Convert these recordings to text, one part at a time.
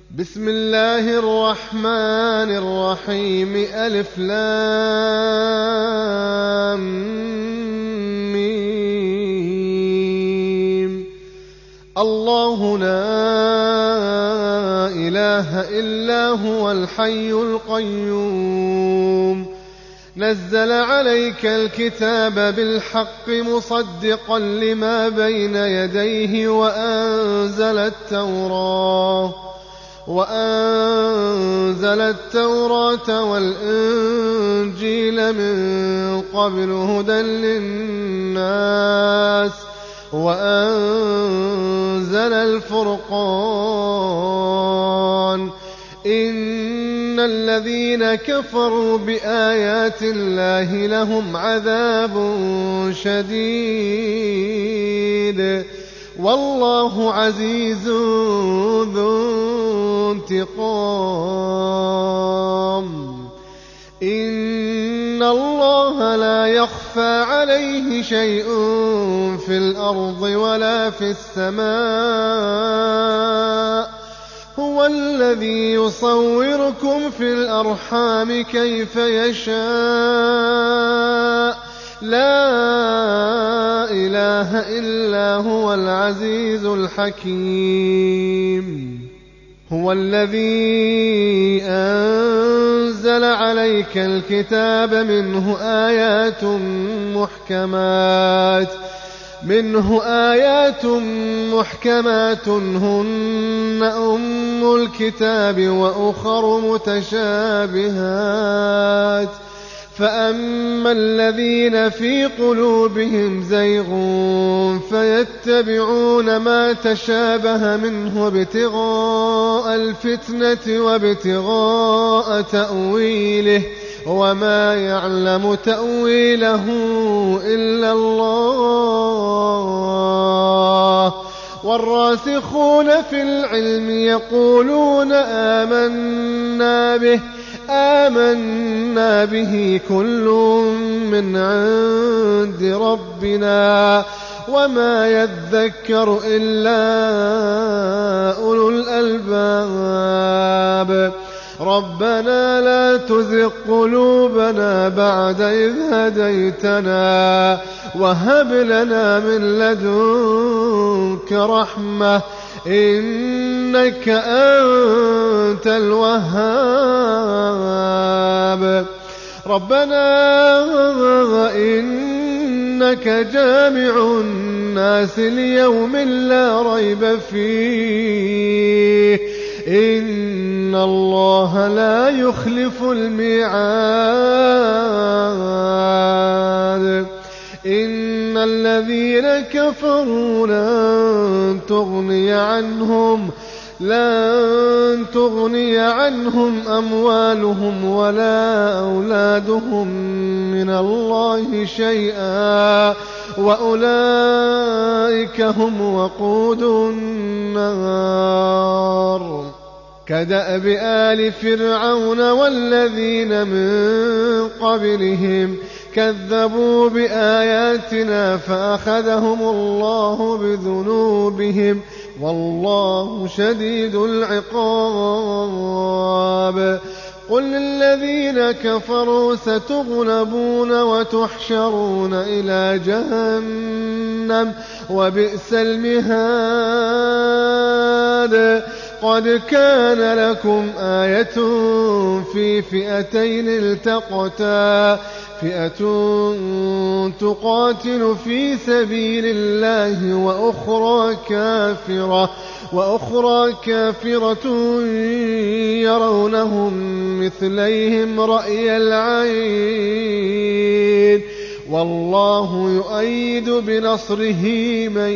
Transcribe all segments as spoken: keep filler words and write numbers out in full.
بسم الله الرحمن الرحيم ألف لام ميم. الله لا إله إلا هو الحي القيوم نزل عليك الكتاب بالحق مصدقا لما بين يديه وأنزل التوراة وأنزل التوراة والإنجيل من قبل هدى للناس وأنزل الفرقان إن الذين كفروا بآيات الله لهم عذاب شديد والله عزيز ذو انتقام. إن الله لا يخفى عليه شيء في الأرض ولا في السماء هو الذي يصوركم في الأرحام كيف يشاء لا إله إلا هو العزيز الحكيم. هو الذي أنزل عليك الكتاب منه آيات محكمات منه آيات محكمات هن أم الكتاب وأخر متشابهات فأما الذين في قلوبهم زيغ فيتبعون ما تشابه منه ابتغاء الفتنة وابتغاء تأويله وما يعلم تأويله إلا الله والراسخون في العلم يقولون آمنا به آمنا به كل من عند ربنا وما يذكر إلا أولو الألباب. ربنا لا تزغ قلوبنا بعد إذ هديتنا وهب لنا من لدنك رحمة إنك أنت الوهاب. ربنا إنك جامع الناس ليوم لا ريب فيه إن الله لا يخلف الميعاد. إن الذين كفروا لن تغني عنهم لن تغني عنهم أموالهم ولا أولادهم من الله شيئا وأولئك هم وقود النار. كدأب آل فرعون والذين من قبلهم كذبوا بآياتنا فأخذهم الله بذنوبهم والله شديد العقاب. قل للذين كفروا ستغلبون وتحشرون إلى جهنم وبئس المهاد. قد كان لكم آية في فئتين التقتا فئة تقاتل في سبيل الله وأخرى كافرة وأخرى كافرة يرونهم مثليهم رأي العين والله يؤيد بنصره من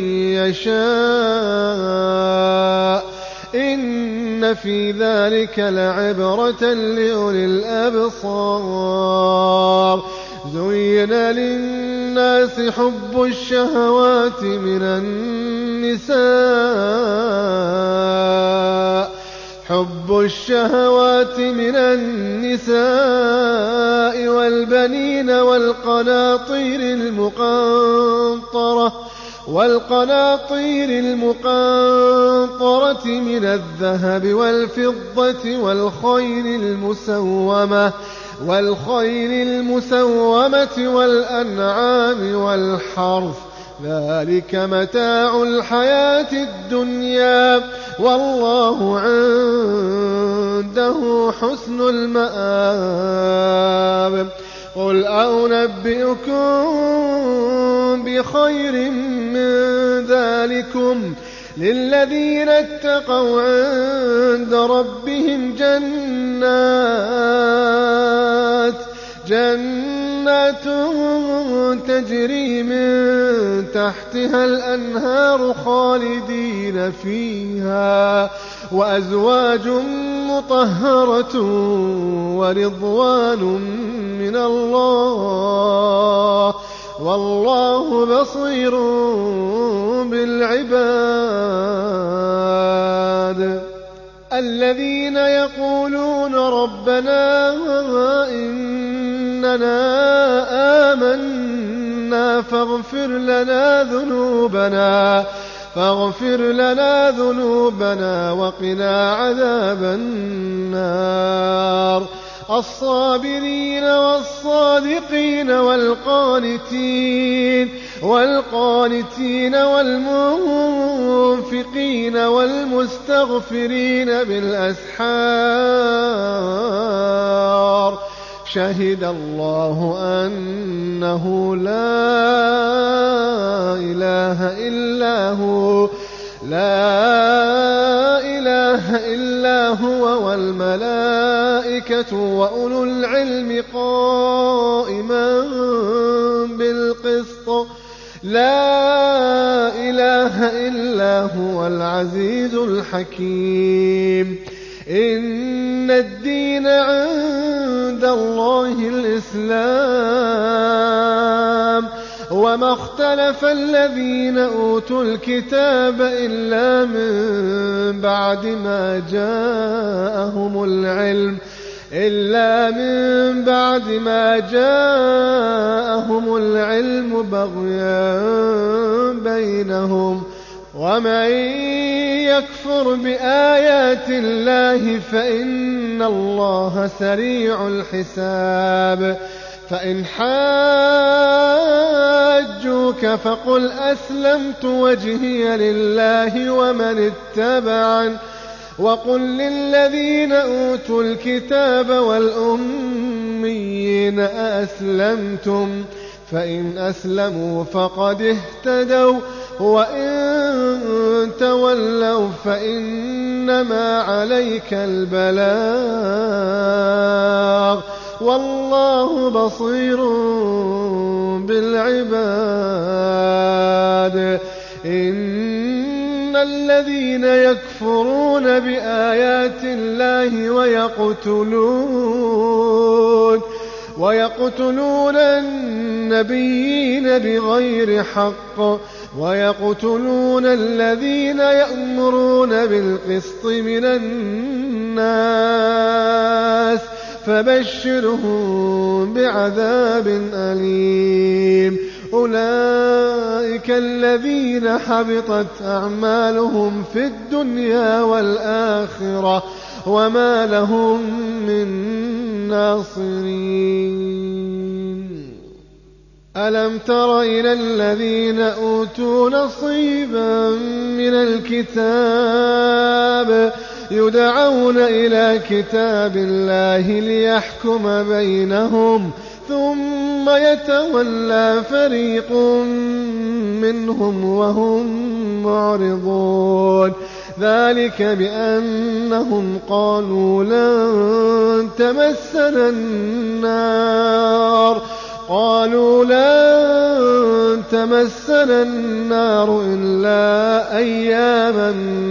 يشاء إن في ذلك لعبرة لأولي الأبصار. زين للناس حب الشهوات من النساء حب الشهوات من النساء والبنين والقناطير المقنطرة والقناطير المقنطرة من الذهب والفضة والخيل المسومة والخيل المسومة والأنعام والحرث ذلك متاع الحياة الدنيا والله عنده حسن المآب. قل أنبئكم بخير من ذلكم للذين اتقوا عند ربهم جنات جنات تجري من تحتها الأنهار خالدين فيها وأزواج مطهرة ورضوان من الله والله بصير بالعباد. الذين يقولون ربنا إننا آمنا فاغفر لنا ذنوبنا فاغفر لنا ذنوبنا وقنا عذاب النار. الصابرين والصادقين والقانتين والقانتين والمنفقين والمستغفرين بالأسحار شهد الله أنه لا إله إلا هو لا إله إلا هو والملائكة وأولو العلم قائما بالقسط لا إله إلا هو العزيز الحكيم. إن الدين عند الله الإسلام وما اختلف الذين أوتوا الكتاب إلا من بعد ما جاءهم العلم إلا من بعد ما جاءهم العلم بغيا بينهم ومن يكفر بآيات الله فإن الله سريع الحساب. فإن حاجوك فقل أسلمت وجهي لله ومن اتبعن وقل للذين أوتوا الكتاب والأميين أأسلمتم فإن أسلموا فقد اهتدوا وإن تولوا فإنما عليك البلاغ والله بصير بالعباد. إن الذين يكفرون بآيات الله ويقتلون ويقتلون النبيين بغير حق ويقتلون الذين يأمرون بالقسط من الناس فبشرهم بعذاب أليم. أولئك الذين حبطت أعمالهم في الدنيا والآخرة وما لهم من ناصرين. ألم تر إلى الذين أوتوا نصيبا من الكتاب يدعون إلى كتاب الله ليحكم بينهم ثم يتولى فريق منهم وهم معرضون. ذلك بأنهم قالوا لن تمسنا النار قالوا لن تمسنا النار إلا أياما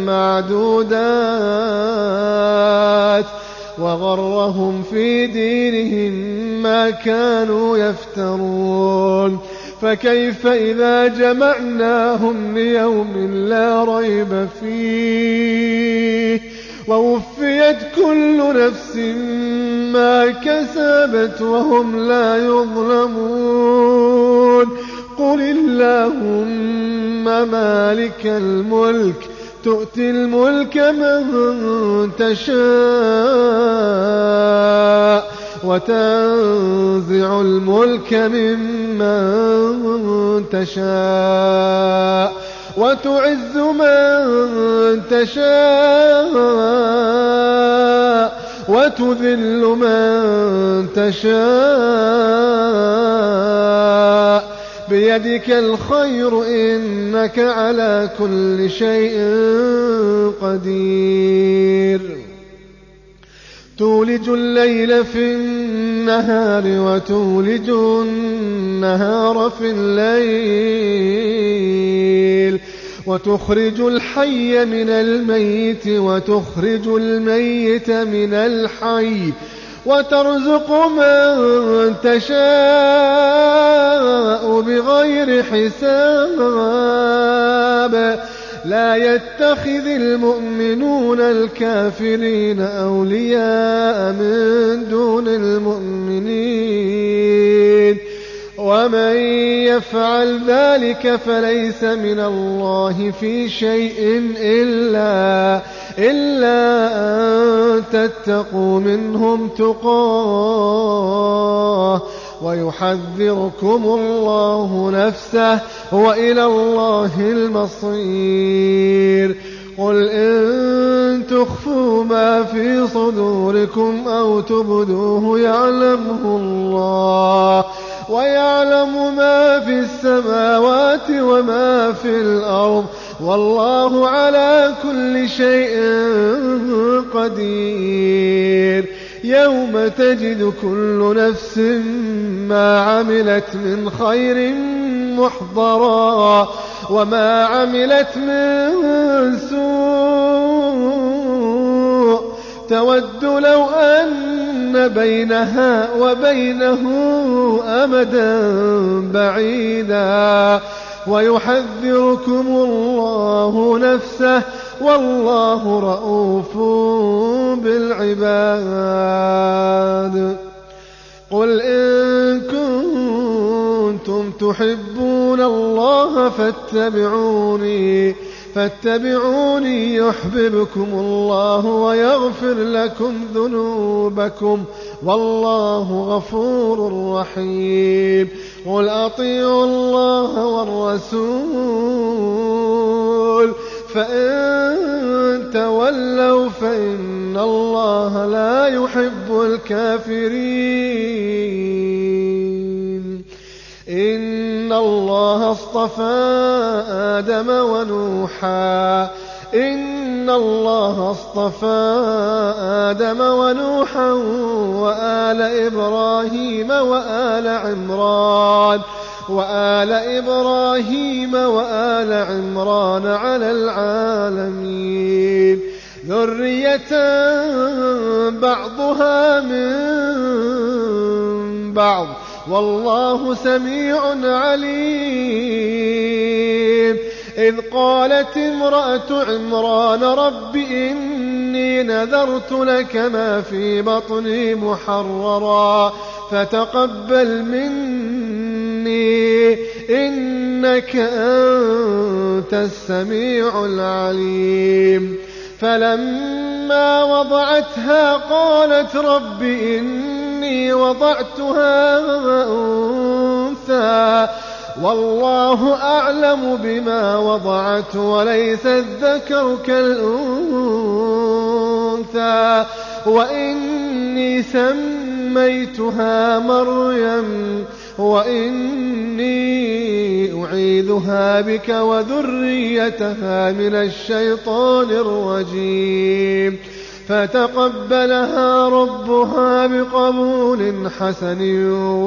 معدودات وغرهم في دينهم ما كانوا يفترون. فكيف إذا جمعناهم ليوم لا ريب فيه ووفيت كل نفس ما كسبت وهم لا يظلمون. قل اللهم مالك الملك تؤتي الملك من تشاء وتنزع الملك ممن تشاء وتعز من تشاء وتذل من تشاء بيدك الخير إنك على كل شيء قدير تولج الليل في النهار وتولج النهار في الليل وتخرج الحي من الميت وتخرج الميت من الحي وترزق من تشاء بغير حساب لا يتخذ المؤمنون الكافرين أولياء من دون المؤمنين ومن يفعل ذلك فليس من الله في شيء إلا, إلا أن تتقوا منهم تقاه ويحذركم الله نفسه وإلى الله المصير قل إن تخفوا ما في صدوركم أو تبدوه يعلمه الله ويعلم ما في السماوات وما في الأرض والله على كل شيء قدير يوم تجد كل نفس ما عملت من خير محضرا وما عملت من سوء تود لو أن بينها وبينه أمدا بعيدا ويحذركم الله نفسه والله رؤوف بالعباد قل إن كنتم تحبون الله فاتبعوني فاتبعوني يحببكم الله ويغفر لكم ذنوبكم والله غفور رحيم قل أطيعوا الله والرسول فإن تولوا فإن الله لا يحب الكافرين إن الله اصطفى آدم ونوحا إن الله اصطفى آدم ونوحا وآل إبراهيم وآل عمران وآل إبراهيم وآل عمران على العالمين ذرية بعضها من بعض والله سميع عليم إذ قالت امرأة عمران رب إني نذرت لك ما في بطني محررا فتقبل مني إنك أنت السميع العليم فلما وضعتها قالت رب إني وضعتها أنثى والله أعلم بما وضعت وليس الذكر كالأنثى وإني سميتها مريم وإني أعيذها بك وذريتها من الشيطان الرجيم فتقبلها ربها بقبول حسن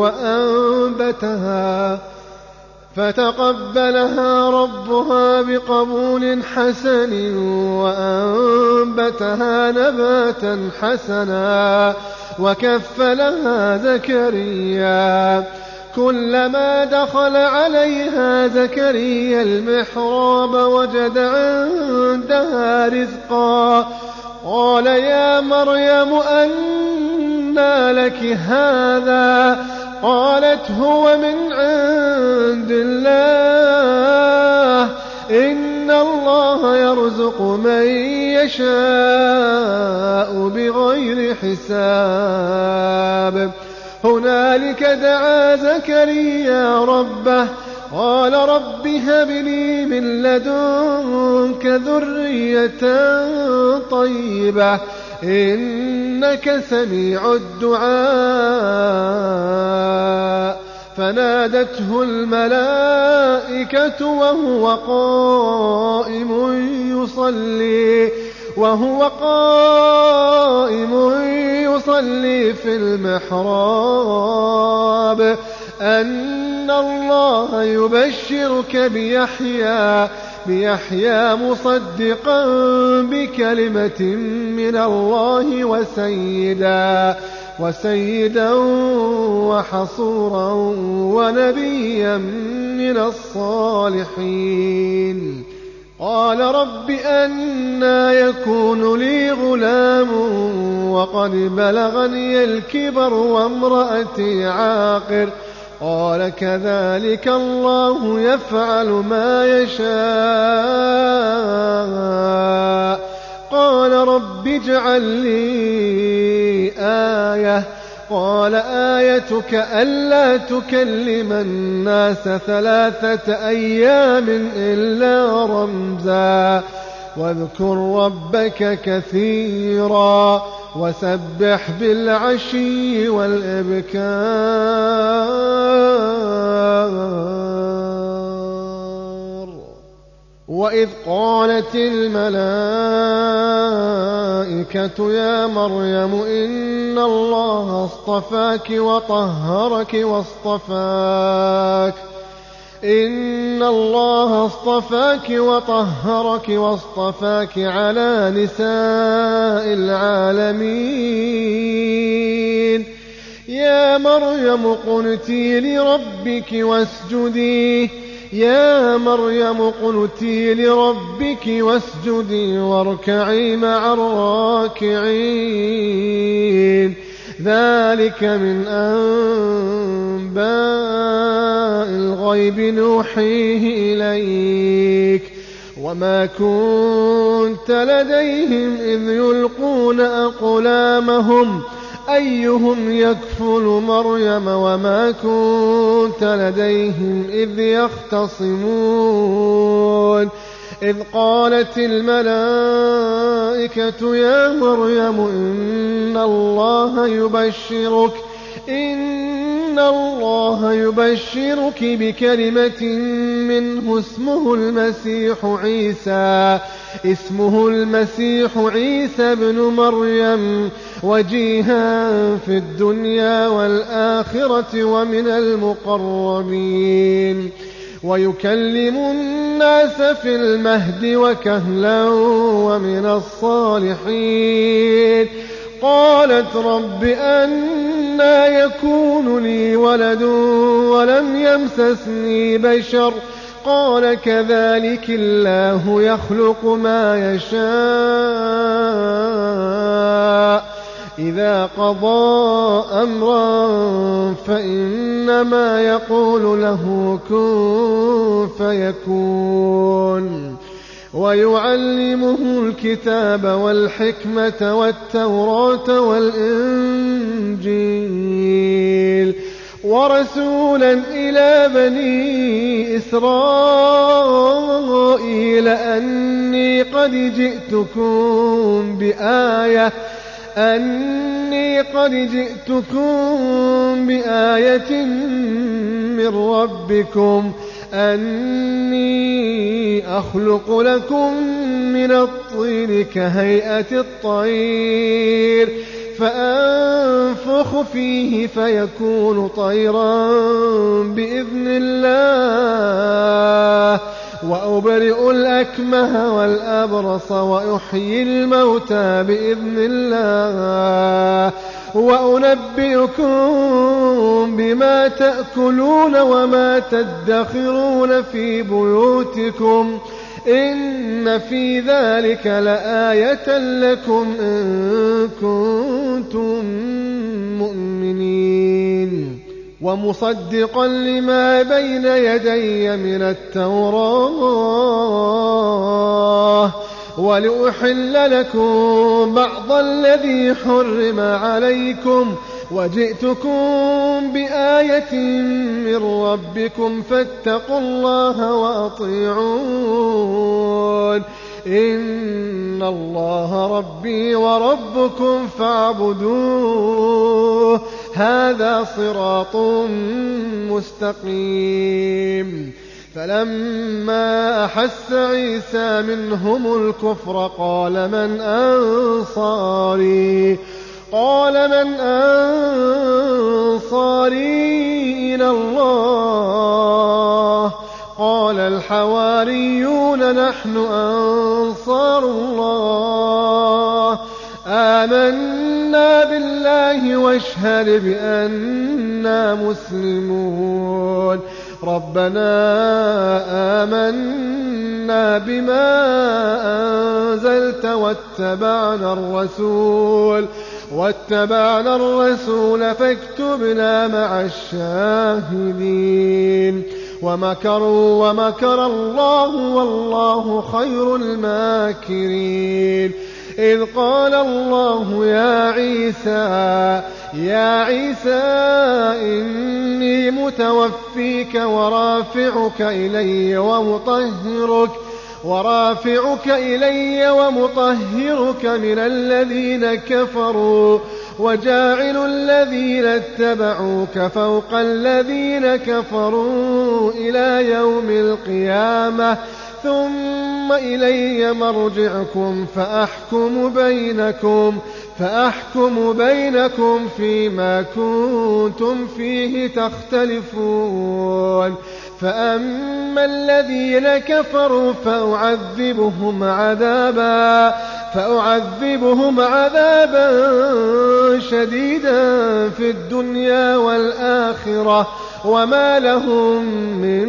وأنبتها فتقبلها ربها بقبول حسن وأنبتها نباتا حسنا وكفلها زكريا كلما دخل عليها زكريا المحراب وجد عندها رزقا قال يا مريم أنى لك هذا قالت هو من عند الله إن الله يرزق من يشاء بغير حساب. هنالك دعا زكريا ربه قال رب هب لي من لدنك ذرية طيبة إنك سميع الدعاء. فنادته الملائكة وهو قائم يصلي وهو قائم يصلي في المحراب أن الله يبشرك بيحيى بيحيى مصدقا بكلمة من الله وسيدا وسيدا وحصورا ونبيا من الصالحين. قال رب أنى يكون لي غلام وقد بلغني الكبر وامرأتي عاقر قال كذلك الله يفعل ما يشاء. قال رب اجعل لي آية قال آيتك ألا تكلم الناس ثلاثة أيام إلا رمزا واذكر ربك كثيرا وسبح بالعشي والإبكار. وإذ قالت الملائكة يا مريم إن الله اصطفاك وطهرك واصطفاك إن الله اصطفاك وطهرك واصطفاك على نساء العالمين. يا مريم اقنتي لربك واسجدي يا مريم اقنتي لربك واسجدي واركعي مع الراكعين. ذلك من أنباء الغيب نوحيه إليك وما كنت لديهم إذ يلقون أقلامهم أيهم يكفل مريم وما كنت لديهم إذ يختصمون. إذ قالت الملائكة يا مريم إن الله يبشرك إن الله يبشرك بكلمة منه اسمه المسيح عيسى اسمه المسيح عيسى ابن مريم وجيها في الدنيا والآخرة ومن المقربين ويكلم الناس في المهد وكهلا ومن الصالحين. قالت رب أنى يكون لي ولد ولم يمسسني بشر قال كذلك الله يخلق ما يشاء إذا قضى أمرا فإنما يقول له كن فيكون. ويعلمه الكتاب والحكمة والتوراة والإنجيل ورسولا إلى بني إسرائيل أني قد جئتكم بآية أني قد جئتكم بآية من ربكم أني أخلق لكم من الطين كهيئة الطير فأنفخ فيه فيكون طيرا بإذن الله وأبرئ الأكمه والأبرص وأحيي الموتى بإذن الله وأنبئكم بما تأكلون وما تدخرون في بيوتكم إن في ذلك لآية لكم إن كنتم مؤمنين. ومصدقا لما بين يدي من التوراة ولأحل لكم بعض الذي حرم عليكم وجئتكم بآية من ربكم فاتقوا الله وأطيعون إن الله ربي وربكم فاعبدوه هذا صراط مستقيم. فلما أحس عيسى منهم الكفر قال من أنصاري قال من أنصاري إلى الله قال الحواريون نحن أنصار الله آمنا بالله واشهد بأننا مسلمون ربنا آمنا بما أنزلت واتبعنا الرسول واتبعنا الرسول فاكتبنا مع الشاهدين ومكروا ومكر الله والله خير الماكرين. إذ قال الله يا عيسى يا عيسى إني متوفيك ورافعك إلي ومطهرك ورافعك إلي ومطهرك من الذين كفروا وجاعل الذين اتبعوك فوق الذين كفروا إلى يوم القيامة ثم إلي مرجعكم فأحكم بينكم فأحكم بينكم فيما كنتم فيه تختلفون. فأما الذين كفروا فأعذبهم عذابا فأعذبهم عذابا شديدا في الدنيا والآخرة وما لهم من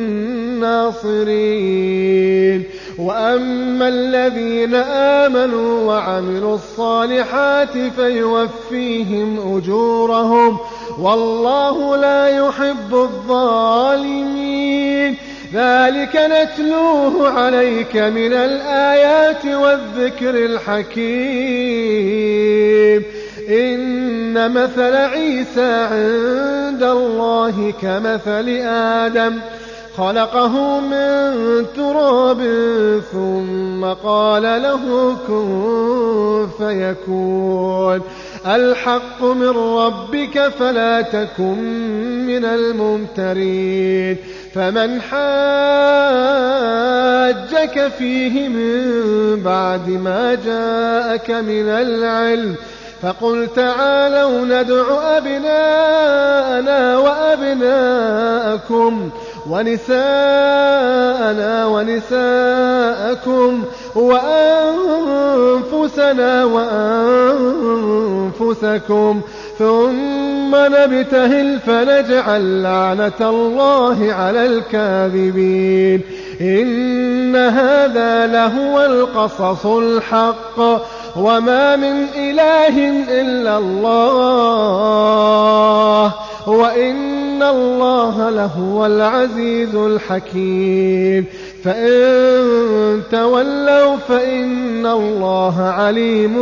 ناصرين. وأما الذين آمنوا وعملوا الصالحات فيوفيهم أجورهم والله لا يحب الظالمين. ذلك نتلوه عليك من الآيات والذكر الحكيم. إن مثل عيسى عند الله كمثل آدم خلقه من تراب ثم قال له كن فيكون الحق من ربك فلا تكن من الممترين. فمن حاجك فيه من بعد ما جاءك من العلم فقل تعالوا ندع أبناءنا وأبناءكم ونساءنا ونساءكم وأنفسنا وأنفسكم ثم نبتهل فنجعل لعنة الله على الكاذبين. إن هذا لهو القصص الحق وما من إله إلا الله وإن الله لهو العزيز الحكيم. فإن تولوا فإن الله عليم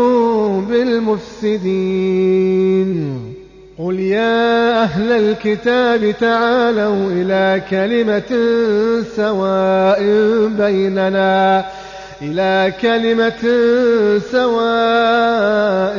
بالمفسدين. قل يا أهل الكتاب تعالوا إلى كلمة سواء بيننا إلى كلمة سواء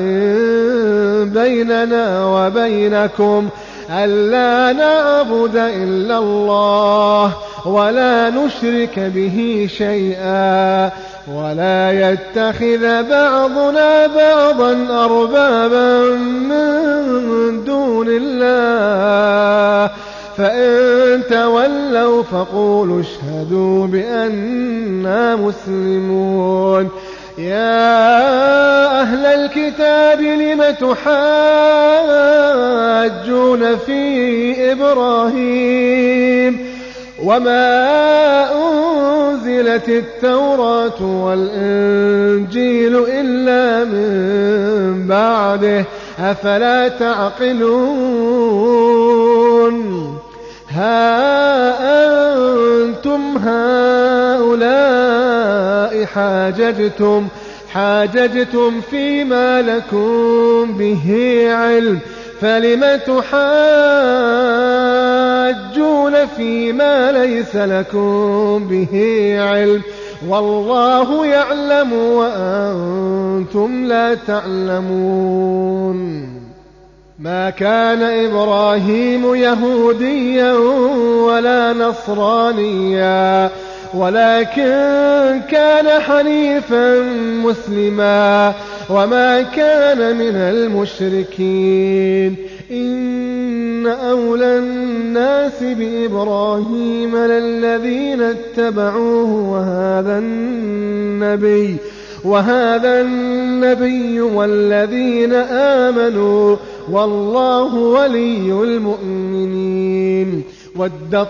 بيننا وبينكم ألا نعبد إلا الله ولا نشرك به شيئا ولا يتخذ بعضنا بعضا أربابا من دون الله. فإن تولوا فقولوا اشهدوا بأننا مسلمون. يا أهل الكتاب لم تحاجون في إبراهيم وما أنزلت التوراة والإنجيل إلا من بعده أفلا تعقلون. ها أنتم هؤلاء حاججتم حاججتم فيما لكم به علم فلم تحاجون فيما ليس لكم به علم والله يعلم وأنتم لا تعلمون. ما كان إبراهيم يهوديا ولا نصرانيا ولكن كان حنيفا مسلما وما كان من المشركين. إن أولى الناس بإبراهيم للذين اتبعوه وهذا النبي وهذا النبي والذين آمنوا والله ولي المؤمنين. ودت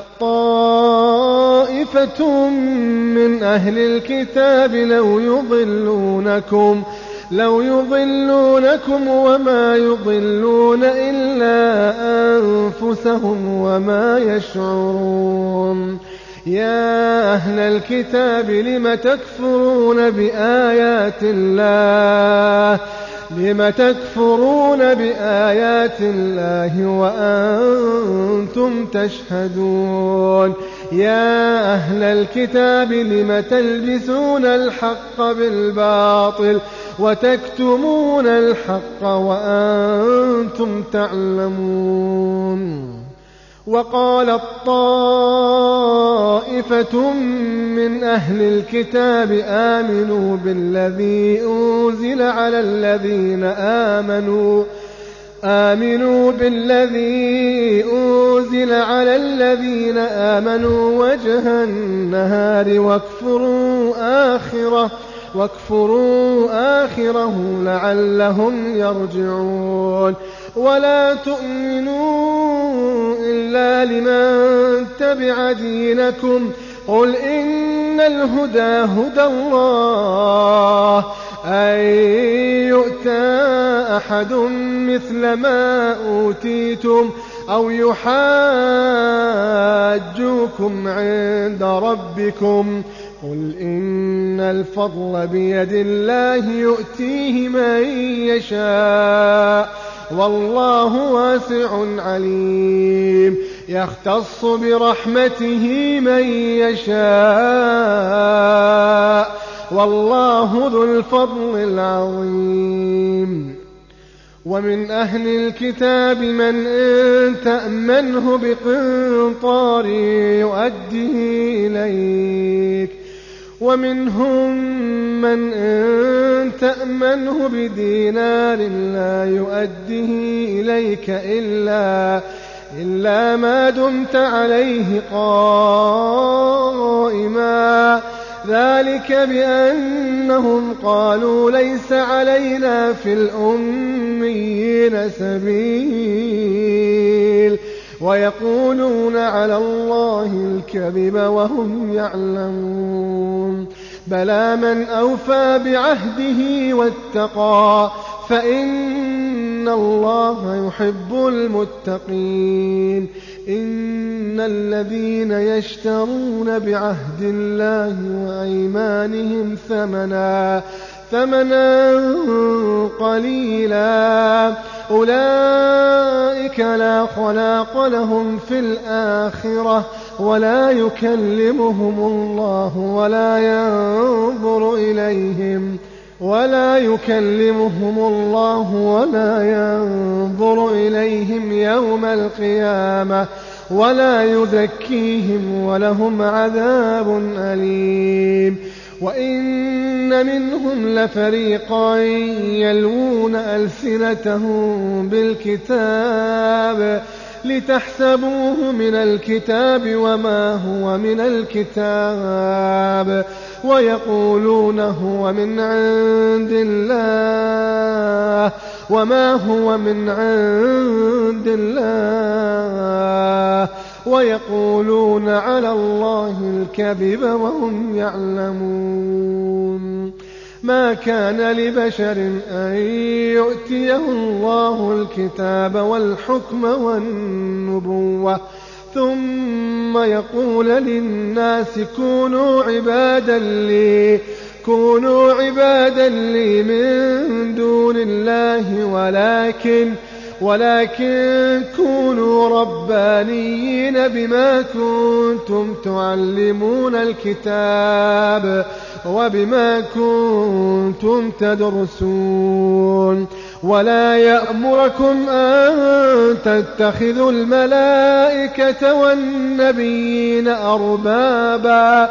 طائفة من أهل الكتاب لو يضلونكم لو يضلونكم وما يضلون إلا أنفسهم وما يشعرون. يا أهل الكتاب لم تكفرون بآيات الله لم تكفرون بآيات الله وأنتم تشهدون. يا أهل الكتاب لم تلبسون الحق بالباطل وتكتمون الحق وأنتم تعلمون. وقالت طائفة من أهل الكتاب آمنوا بالذي أنزل على الذين آمنوا آمنوا بالذي أنزل على الذين آمنوا وجه النهار واكفروا آخره واكفروا آخره لعلهم يرجعون. ولا تؤمنوا إلا لمن تبع دينكم قل إن الهدى هدى الله أن يؤتى أحد مثل ما أوتيتم أو يحاجوكم عند ربكم قل إن الفضل بيد الله يؤتيه من يشاء والله واسع عليم. يختص برحمته من يشاء والله ذو الفضل العظيم. ومن أهل الكتاب من إن تأمنه بقنطار يؤديه إليك ومنهم من إن تأمنه بدينار لا يؤديه إليك إلا إلا ما دمت عليه قائما ذلك بأنهم قالوا ليس علينا في الأميين سبيل ويقولون على الله الكذب وهم يعلمون. بلى من أوفى بعهده واتقى فإن الله يحب المتقين. إن الذين يشترون بعهد الله وأيمانهم ثمنا ثمنا قليلا أولئك لا خلاق لهم في الآخرة ولا يكلمهم الله ولا ينظر إليهم ولا يكلمهم الله ولا ينظر إليهم يوم القيامة ولا يزكيهم ولهم عذاب أليم. وإن منهم لفريقا يلوون ألسنتهم بالكتاب لتحسبوه من الكتاب وما هو من الكتاب ويقولون هو من عند الله وما هو من عند الله ويقولون على الله الكذب وهم يعلمون. ما كان لبشر أن يؤتيه الله الكتاب والحكم والنبوة ثم يقول للناس كونوا عبادا لي كونوا عبادا لي من دون الله ولكن ولكن كونوا ربانيين بما كنتم تعلمون الكتاب وبما كنتم تدرسون ولا يأمركم أن تتخذوا الملائكة والنبيين أربابا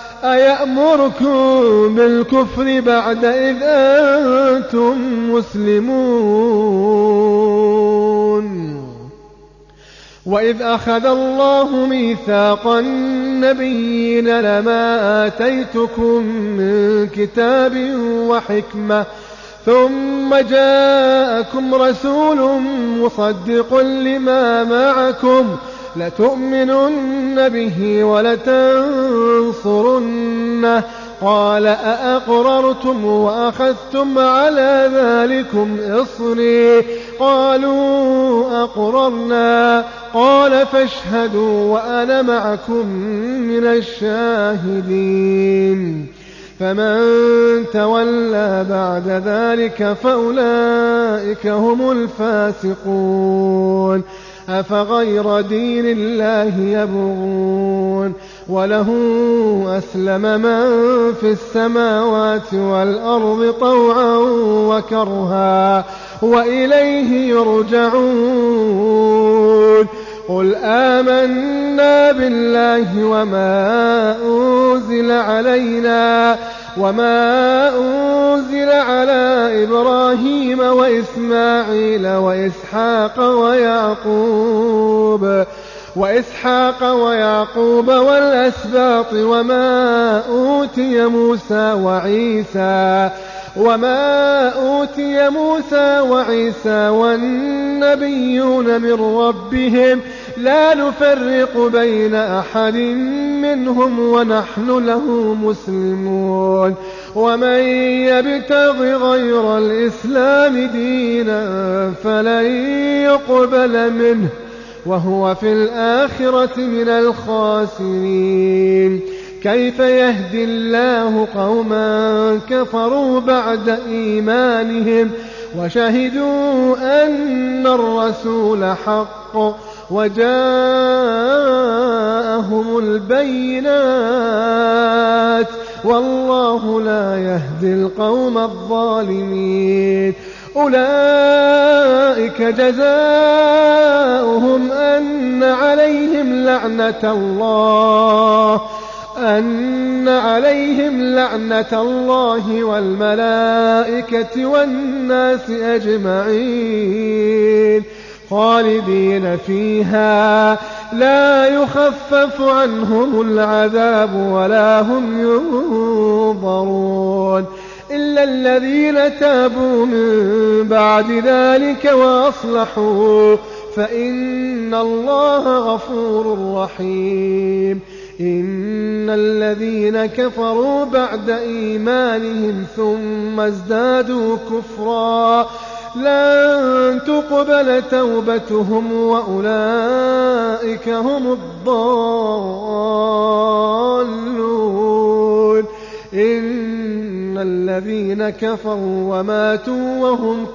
أيأمركم بالكفر بعد إذ أنتم مسلمون وإذ أخذ الله ميثاق النبيين لما آتيتكم من كتاب وحكمة ثم جاءكم رسول مصدق لما معكم لتؤمنن به ولتنصرنه قال أأقررتم وأخذتم على ذلكم إصري قالوا أقررنا قال فاشهدوا وأنا معكم من الشاهدين فمن تولى بعد ذلك فأولئك هم الفاسقون أفغير دين الله يبغون وله أسلم من في السماوات والأرض طوعا وكرها وإليه يرجعون قل آمنا بالله وما أنزل علينا وما أنزل على إبراهيم وإسماعيل وإسحاق ويعقوب وإسحاق ويعقوب والأسباط وما أوتي موسى وعيسى وما أوتي موسى وعيسى والنبيون من ربهم لا نفرق بين أحد منهم ونحن له مسلمون ومن يبتغ غير الإسلام دينا فلن يقبل منه وهو في الآخرة من الخاسرين كيف يهدي الله قوما كفروا بعد إيمانهم وشهدوا أن الرسول حق وجاءهم البينات والله لا يهدي القوم الظالمين أولئك جزاؤهم أن عليهم لعنة الله أن عليهم لعنة الله والملائكة والناس أجمعين خالدين فيها لا يخفف عنهم العذاب ولا هم ينظرون إلا الذين تابوا من بعد ذلك وأصلحوا فإن الله غفور رحيم إن الذين كفروا بعد إيمانهم ثم ازدادوا كفرا لن تقبل توبتهم وأولئك هم الضالون إن الذين كفروا وماتوا وهم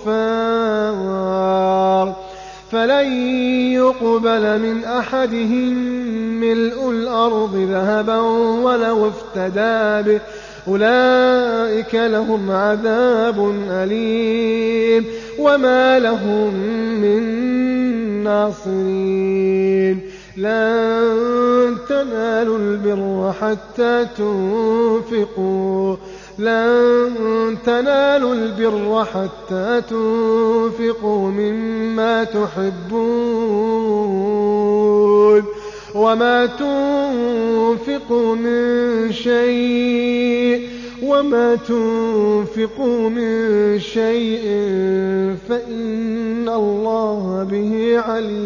كفار فلن يقبل من أحدهم ملء الأرض ذهبا ولو افتدى به أولئك لهم عذاب أليم وما لهم من ناصرين لن تنالوا البر حتى تنفقوا لن تنالوا البر حتى تنفقوا مما تحبون وما تنفقوا من شيء وما تنفقوا من شيء فإن الله به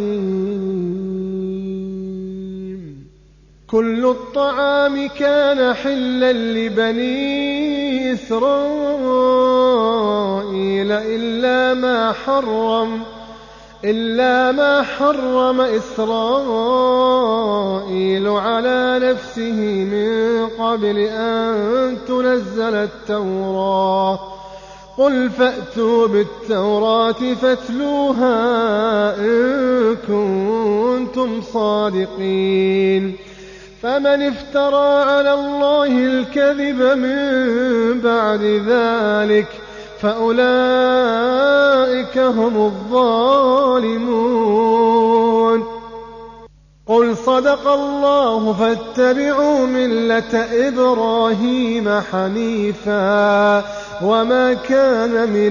عليم كل الطعام كان حلا لبني إسرائيل إلا ما حرم إلا ما حرم إسرائيل على نفسه من قبل أن تنزل التوراة. قل فأتوا بالتوراة فاتلوها إن كنتم صادقين. فمن افترى على الله الكذب من بعد ذلك فأولئك هم الظالمون. قل صدق الله فاتبعوا ملة إبراهيم حنيفا وما كان من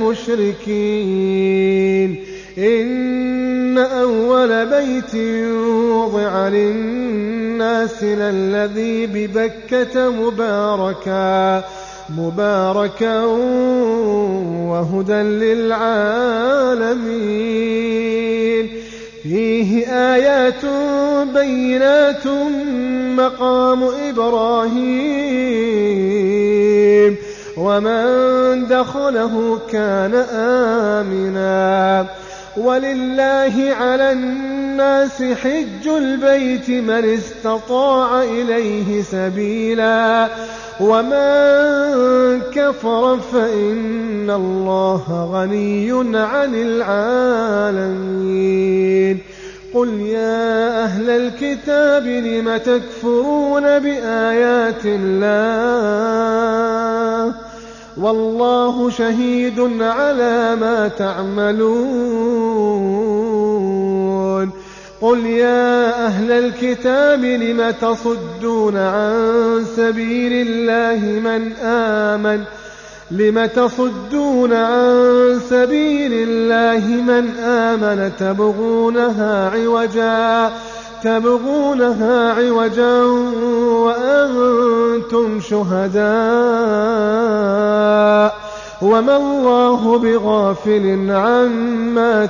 المشركين. إن أول بيت وضع للناس للذي ببكة مباركا مباركا وهدى للعالمين. فيه آيات بينات مقام إبراهيم ومن دخله كان آمنا. ولله على الناس حج البيت من استطاع إليه سبيلا ومن كفر فإن الله غني عن العالمين. قل يا أهل الكتاب لم تكفرون بآيات الله والله شهيد على ما تعملون. قل يا أهل الكتاب لم تصدون عن سبيل الله من آمن لم تصدون عن سبيل الله من آمن تبغونها عوجا تبغونها عوجا وأنتم شهداء وما الله بغافل عما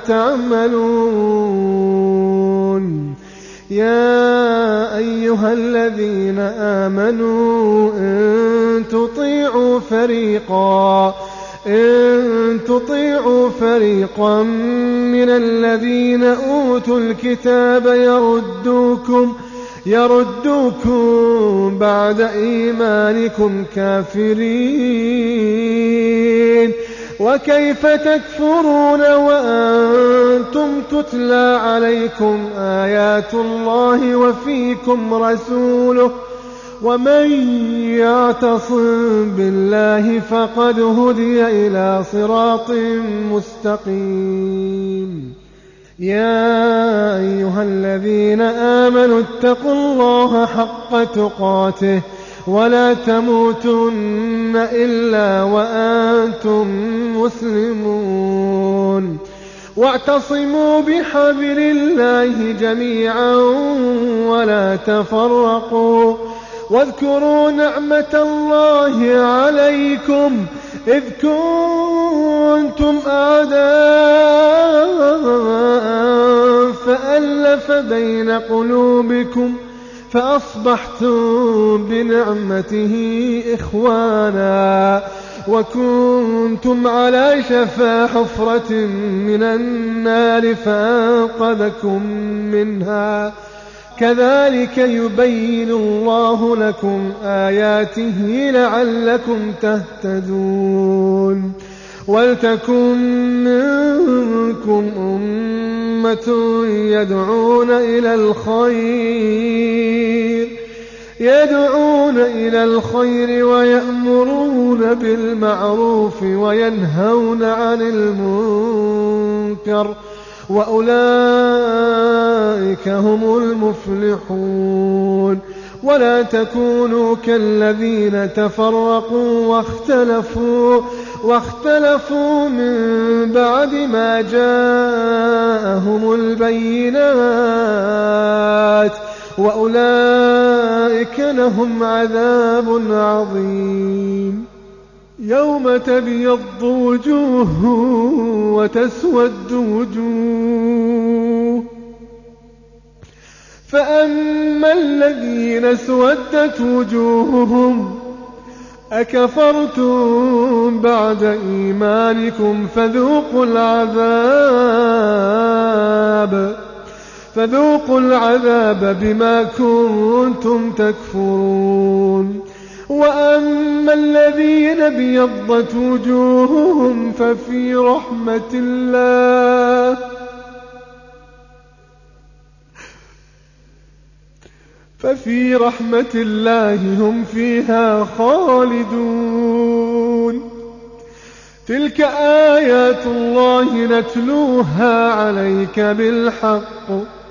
تعملون. يا أيها الذين آمنوا إن تطيعوا فريقا إن تطيعوا فريقا من الذين أوتوا الكتاب يردوكم يردوكم بعد إيمانكم كافرين. وكيف تكفرون وأنتم تتلى عليكم آيات الله وفيكم رسوله ومن يعتصم بالله فقد هدي إلى صراط مستقيم. يا أيها الذين آمنوا اتقوا الله حق تقاته ولا تموتن إلا وأنتم مسلمون. واعتصموا بحبل الله جميعا ولا تفرقوا. واذكروا نعمة الله عليكم إذ كنتم أعداء فألف بين قلوبكم فأصبحتم بنعمته إخوانا وكنتم على شفا حفرة من النار فأنقذكم منها. كذلك يبين الله لكم آياته لعلكم تهتدون. ولتكن منكم أمة يدعون إلى الخير يدعون إلى الخير ويأمرون بالمعروف وينهون عن المنكر وأولئك هم المفلحون. ولا تكونوا كالذين تفرقوا واختلفوا واختلفوا من بعد ما جاءهم البينات وأولئك لهم عذاب عظيم. يوم تبيض وجوه وتسود وجوه فأما الذين اسودت وجوههم أكفرتم بعد إيمانكم فذوقوا العذاب فذوقوا العذاب بما كنتم تكفرون. وأما الذين ابيضت وجوههم ففي رحمة الله ففي رحمة الله هم فيها خالدون. تلك آيات الله نتلوها عليك بالحق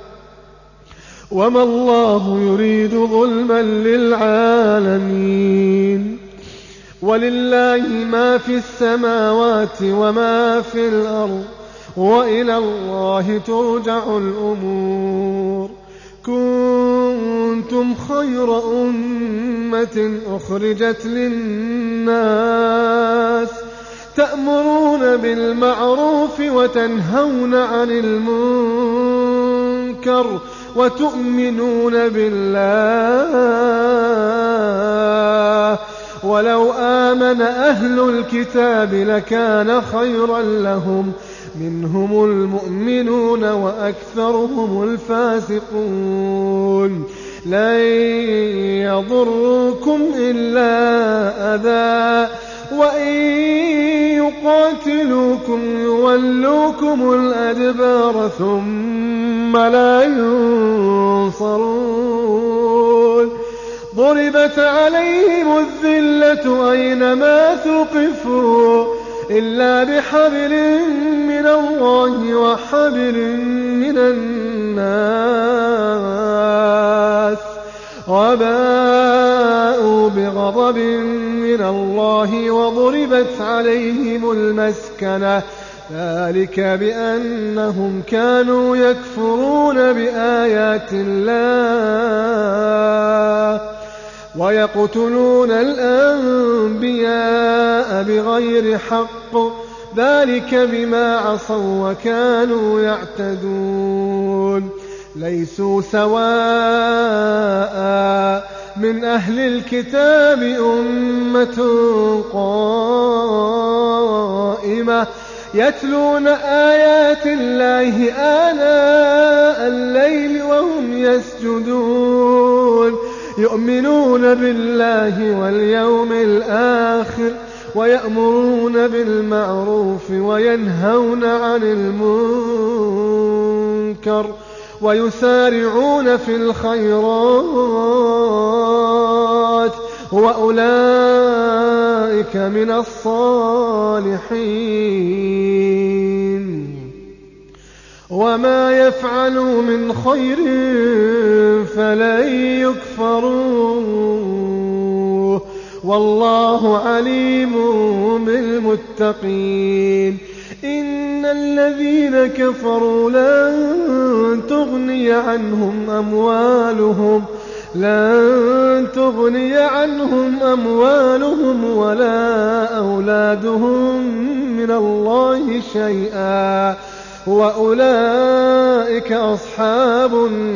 وما الله يريد ظلما للعالمين. ولله ما في السماوات وما في الأرض وإلى الله ترجع الأمور. كنتم خير أمة أخرجت للناس تأمرون بالمعروف وتنهون عن المنكر وتؤمنون بالله. ولو آمن أهل الكتاب لكان خيرا لهم منهم المؤمنون وأكثرهم الفاسقون. لن يضركم إلا أذى وإن يقاتلوكم يولوكم الأدبار ثم لا ينصرون. ضربت عليهم الذلة أينما ثقفوا إلا بحبل من الله وحبل من الناس وباءوا بغضب من الله وضربت عليهم المسكنة ذلك بأنهم كانوا يكفرون بآيات الله ويقتلون الأنبياء بغير حق ذلك بما عصوا وكانوا يعتدون. ليسوا سواء من أهل الكتاب أمة قائمة يتلون آيات الله آناء الليل وهم يسجدون يؤمنون بالله واليوم الآخر ويأمرون بالمعروف وينهون عن المنكر ويسارعون في الخيرات وأولئك من الصالحين. وما يفعلوا من خير فلن يكفروه والله عليم بالمتقين. إن الذين كفروا لن تغني عنهم أموالهم لن تغني عنهم أموالهم ولا أولادهم من الله شيئا وأولئك أصحاب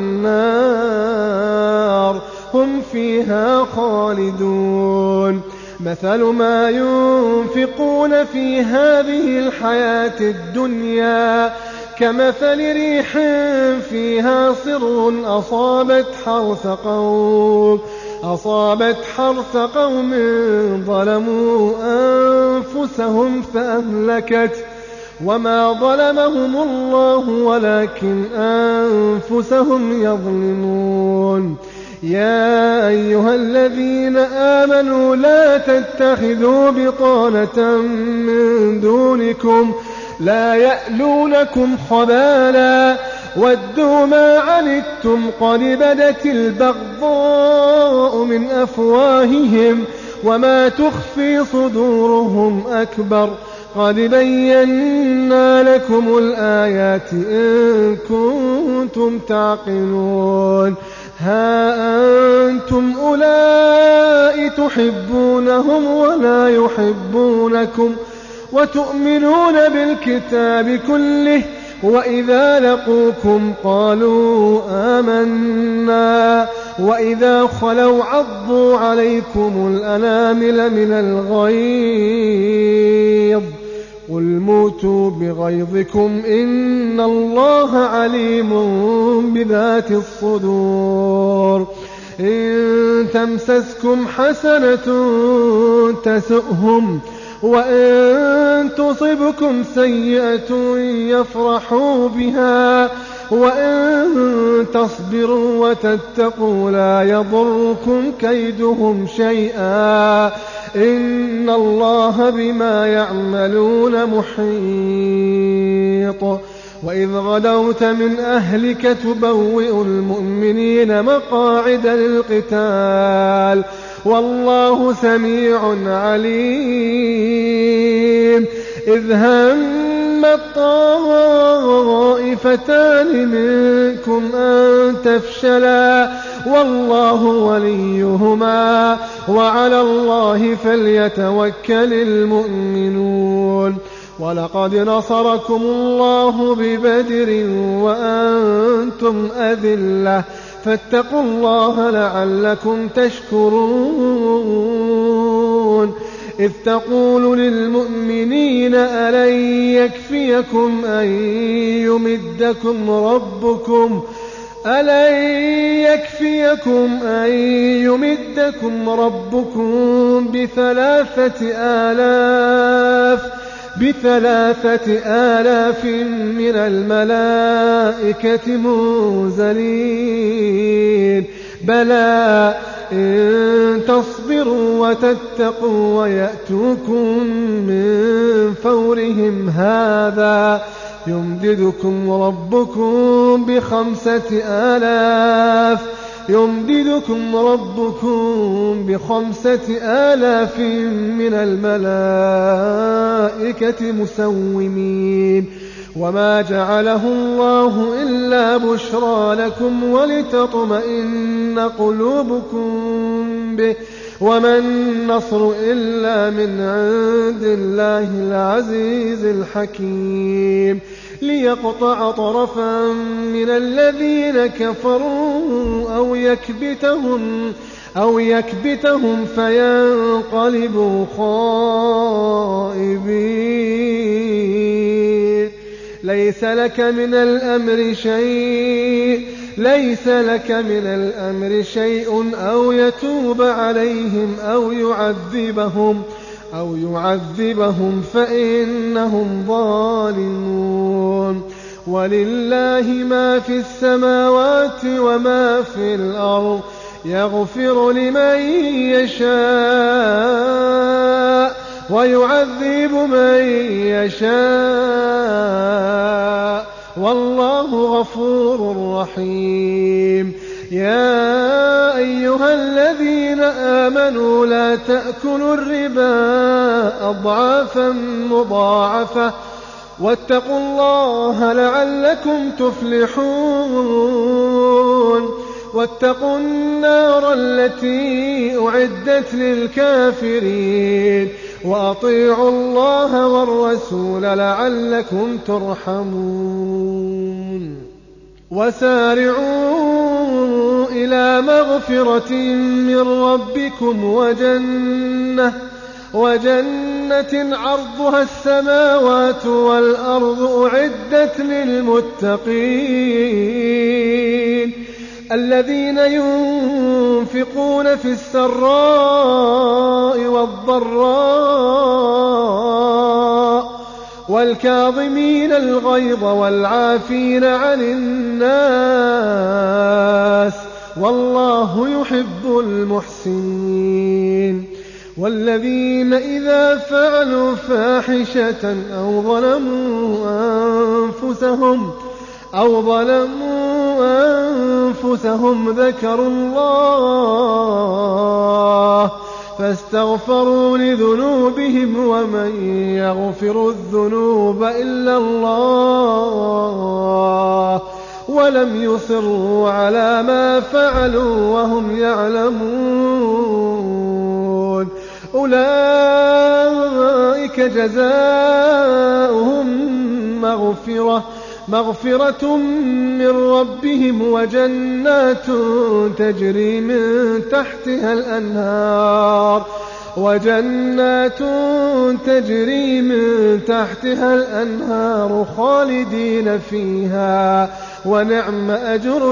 النار هم فيها خالدون. مثل ما ينفقون في هذه الحياة الدنيا كمثل ريح فيها صر أصابت حرث قوم أصابت حرث قوم ظلموا أنفسهم فأهلكت وما ظلمهم الله ولكن أنفسهم يظلمون. يا أيها الذين آمنوا لا تتخذوا بطانة من دونكم لا يألونكم خبالا ودوا ما عنتم قد بدت البغضاء من أفواههم وما تخفي صدورهم أكبر قد بينا لكم الآيات إن كنتم تعقلون. ها أنتم أولئك تحبونهم ولا يحبونكم وتؤمنون بالكتاب كله وإذا لقوكم قالوا آمنا وإذا خلوا عضوا عليكم الأنامل من الغيظ قل موتوا بغيظكم إن الله عليم بذات الصدور إن تمسسكم حسنة تسؤهم وإن تصبكم سيئة يفرحوا بها وإن تصبروا وتتقوا لا يضركم كيدهم شيئا إن الله بما يعملون محيط وإذ غدوت من أهلك تبوئ المؤمنين مقاعد للقتال والله سميع عليم إذ همت طائفتان منكم أن تفشلا والله وليهما وعلى الله فليتوكل المؤمنون ولقد نصركم الله ببدر وأنتم أذلة فاتقوا الله لعلكم تشكرون إذ تقول للمؤمنين ألن يكفيكم أن يمدكم ربكم ألن يكفيكم أن يمدكم ربكم بثلاثة آلاف بثلاثة آلاف من الملائكة منزلين بلى إن تصبروا وتتقوا ويأتوكم من فورهم هذا يمددكم ربكم بخمسة آلاف يمددكم ربكم بخمسة آلاف من الملائكة مسومين وما جعله الله إلا بشرى لكم ولتطمئن قلوبكم به وما النصر إلا من عند الله العزيز الحكيم ليقطع طرفا من الذين كفروا أو يكبتهم أو يكبتهم فينقلبوا خائبين ليس لك من الأمر شيء ليس لك من الأمر شيء أو يتوب عليهم أو يعذبهم أو يعذبهم فإنهم ظالمون ولله ما في السماوات وما في الأرض يغفر لمن يشاء ويعذب من يشاء والله غفور رحيم يا أيها الذين آمنوا لا تأكلوا الربا أضعافا مضاعفة واتقوا الله لعلكم تفلحون واتقوا النار التي أعدت للكافرين وأطيعوا الله والرسول لعلكم ترحمون وسارعوا إلى مغفرة من ربكم وجنة وجنة عرضها السماوات والأرض أعدت للمتقين الذين ينفقون في السراء والضراء والكاظمين الغيظ والعافين عن الناس والله يحب المحسنين والذين إذا فعلوا فاحشة أو ظلموا أنفسهم أو ظلموا أنفسهم ذكروا الله فاستغفروا لذنوبهم ومن يغفر الذنوب إلا الله ولم يصروا على ما فعلوا وهم يعلمون أولئك جزاؤهم مغفرة مغفرة من ربهم وجنات تجري من تحتها الأنهار وجنات تجري من تحتها الأنهار خالدين فيها ونعم أجر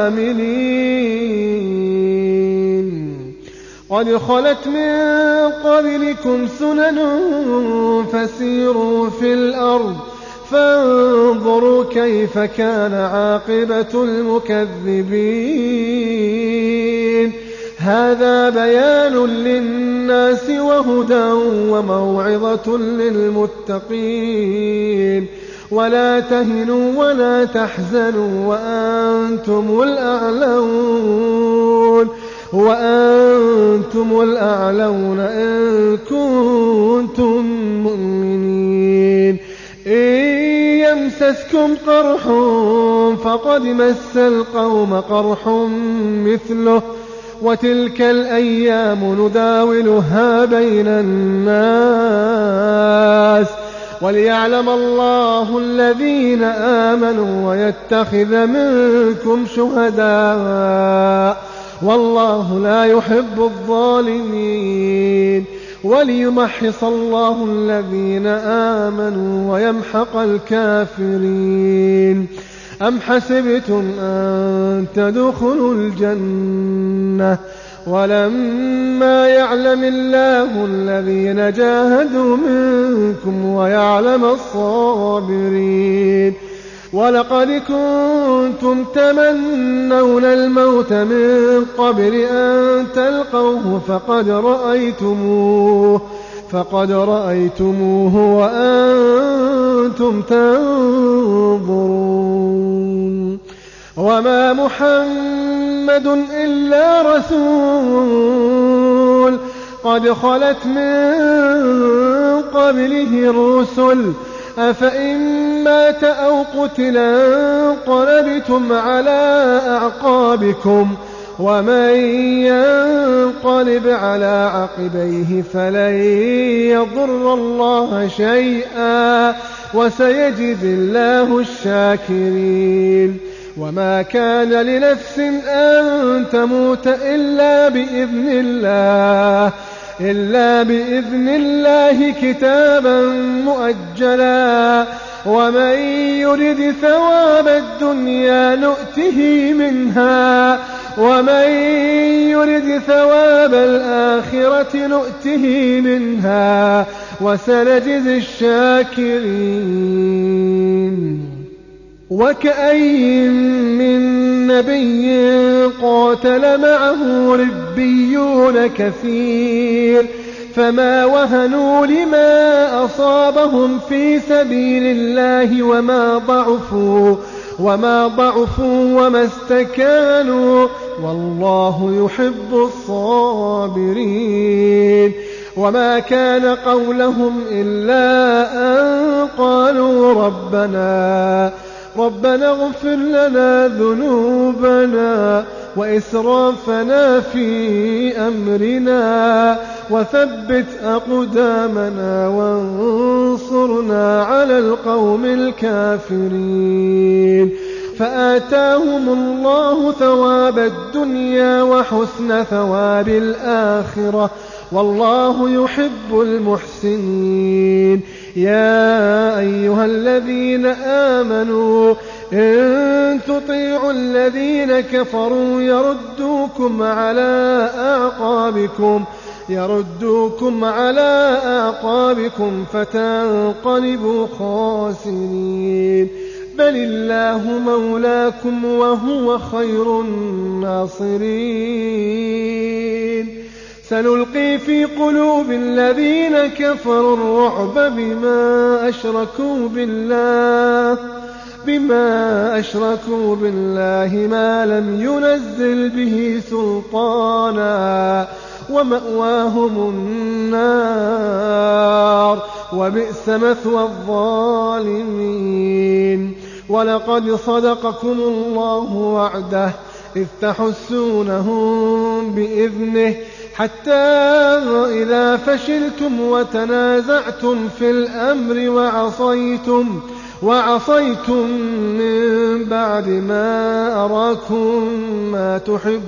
العاملين. قد خلت من قبلكم سنن فسيروا في الأرض فانظروا كيف كان عاقبة المكذبين. هذا بيان للناس وهدى وموعظة للمتقين. ولا تهنوا ولا تحزنوا وأنتم الأعلون وأنتم الأعلون إن كنتم مؤمنين. إن يمسسكم قرح فقد مس القوم قرح مثله وتلك الأيام نداولها بين الناس وليعلم الله الذين آمنوا ويتخذ منكم شهداء والله لا يحب الظالمين وليمحص الله الذين آمنوا ويمحق الكافرين. أم حسبتم أن تدخلوا الجنة ولما يعلم الله الذين جاهدوا منكم ويعلم الصابرين. ولقد كنتم تمنون الموت من قبل أن تلقوه فقد رأيتموه فقد رأيتموه وأنتم تنظرون. وما محمد إلا رسول قد خلت من قبله الرسل أفإن مات أو قتل انقلبتم على أعقابكم ومن ينقلب على عقبيه فلن يضر الله شيئا وسيجزي الله الشاكرين. وما كان لنفس أن تموت إلا بإذن الله إلا بإذن الله كتابا مؤجلا ومن يرد ثواب الدنيا نؤته منها ومن يرد ثواب الآخرة نؤته منها وسنجزي الشاكرين. وكأين من نبي قاتل معه ربيون كثير فما وهنوا لما أصابهم في سبيل الله وما ضعفوا وما ضعفوا وما استكانوا والله يحب الصابرين. وما كان قولهم إلا أن قالوا ربنا ربنا اغفر لنا ذنوبنا وإسرافنا في أمرنا وثبت أقدامنا وانصرنا على القوم الكافرين. فآتاهم الله ثواب الدنيا وحسن ثواب الآخرة والله يحب المحسنين. يا أيها الذين آمنوا إن تطيعوا الذين كفروا يردوكم على أعقابكم يردوكم على أعقابكم فتنقلبوا خاسرين. بل الله مولاكم وهو خير الناصرين. سنلقي في قلوب الذين كفروا الرعب بما أشركوا بالله بما أشركوا بالله ما لم ينزل به سلطانا ومأواهم النار وبئس مثوى الظالمين. ولقد صدقكم الله وعده إذ تحسونهم بإذنه حتى إذا فشلتم وتنازعتم في الأمر وعصيتم وعصيتم من بعد ما أراكم ما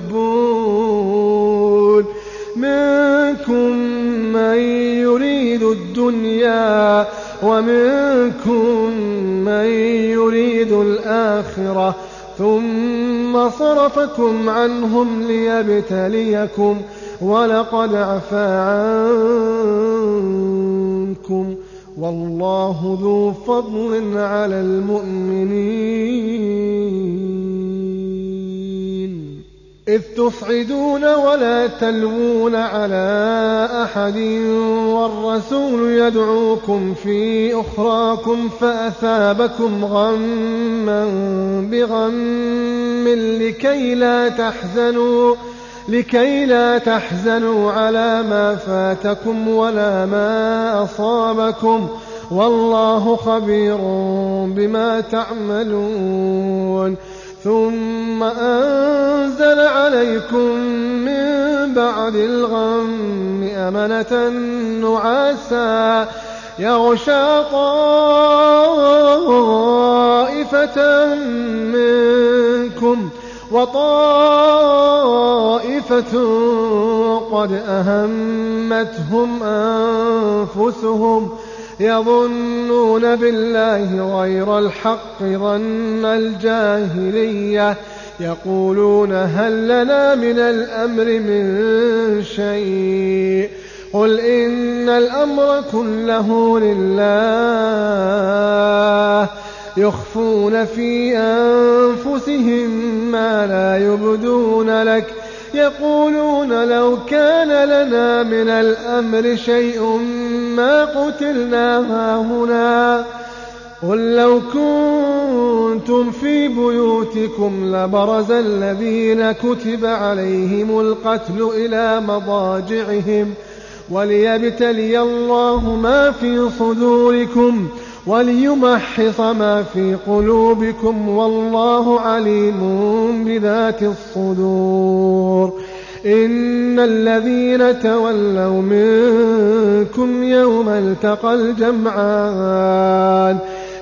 تحبون منكم من يريد الدنيا ومنكم من يريد الآخرة ثم صرفكم عنهم ليبتليكم ولقد عفا عنكم والله ذو فضل على المؤمنين إذ تصعدون ولا تلوون على أحد والرسول يدعوكم في أخراكم فأثابكم غما بغم لكي لا تحزنوا لكي لا تحزنوا على ما فاتكم ولا ما أصابكم والله خبير بما تعملون ثم أنزل عليكم من بعد الغم أمنة نعاسا يغشى طائفة منكم وطائفة قد أهمتهم أنفسهم يظنون بالله غير الحق ظن الجاهلية يقولون هل لنا من الأمر من شيء قل إن الأمر كله لله يخفون في أنفسهم ما لا يبدون لك يقولون لو كان لنا من الأمر شيء ما قتلنا هاهنا قل لو كنتم في بيوتكم لبرز الذين كتب عليهم القتل إلى مضاجعهم وليبتلي الله ما في صدوركم وليمحص ما في قلوبكم والله عليم بذات الصدور إن الذين تولوا منكم يوم التقى الجمعان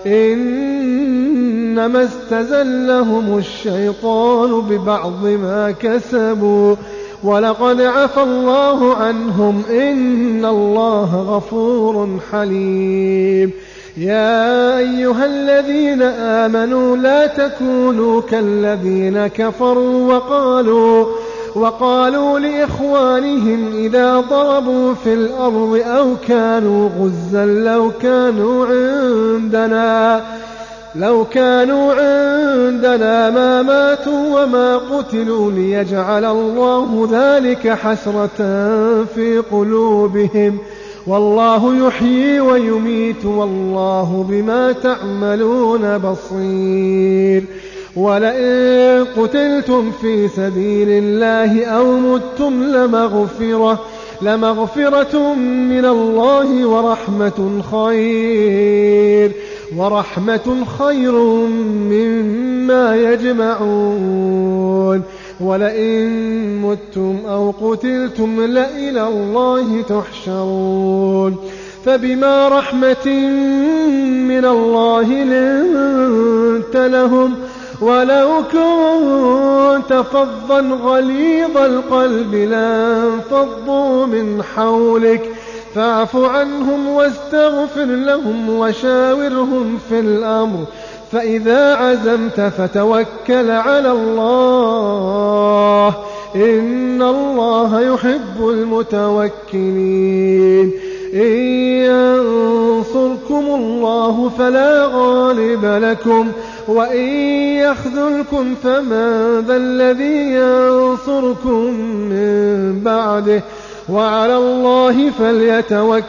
إنما استزلهم الشيطان ببعض ما كسبوا ولقد عفى الله عنهم إن الله غفور حليم يا أيها الذين آمنوا لا تكونوا كالذين كفروا وقالوا وقالوا لإخوانهم إذا ضربوا في الأرض أو كانوا غزا لو كانوا عندنا لو كانوا عندنا ما ماتوا وما قتلوا ليجعل الله ذلك حسرة في قلوبهم والله يحيي ويميت والله بما تعملون بصير ولئن قتلتم في سبيل الله أو متم لمغفرة لمغفرة من الله ورحمة خير ورحمة خير مما يجمعون ولئن متم أو قتلتم لإلى الله تحشرون فبما رحمة من الله لنت لهم ولو كنت فظا غليظ القلب لانفضوا من حولك فاعف عنهم واستغفر لهم وشاورهم في الأمر فإذا عزمت فتوكل على الله إن الله يحب المتوكلين إن ينصركم الله فلا غالب لكم وإن يخذلكم فمن ذا الذي ينصركم من بعده وعلى الله فليتوكل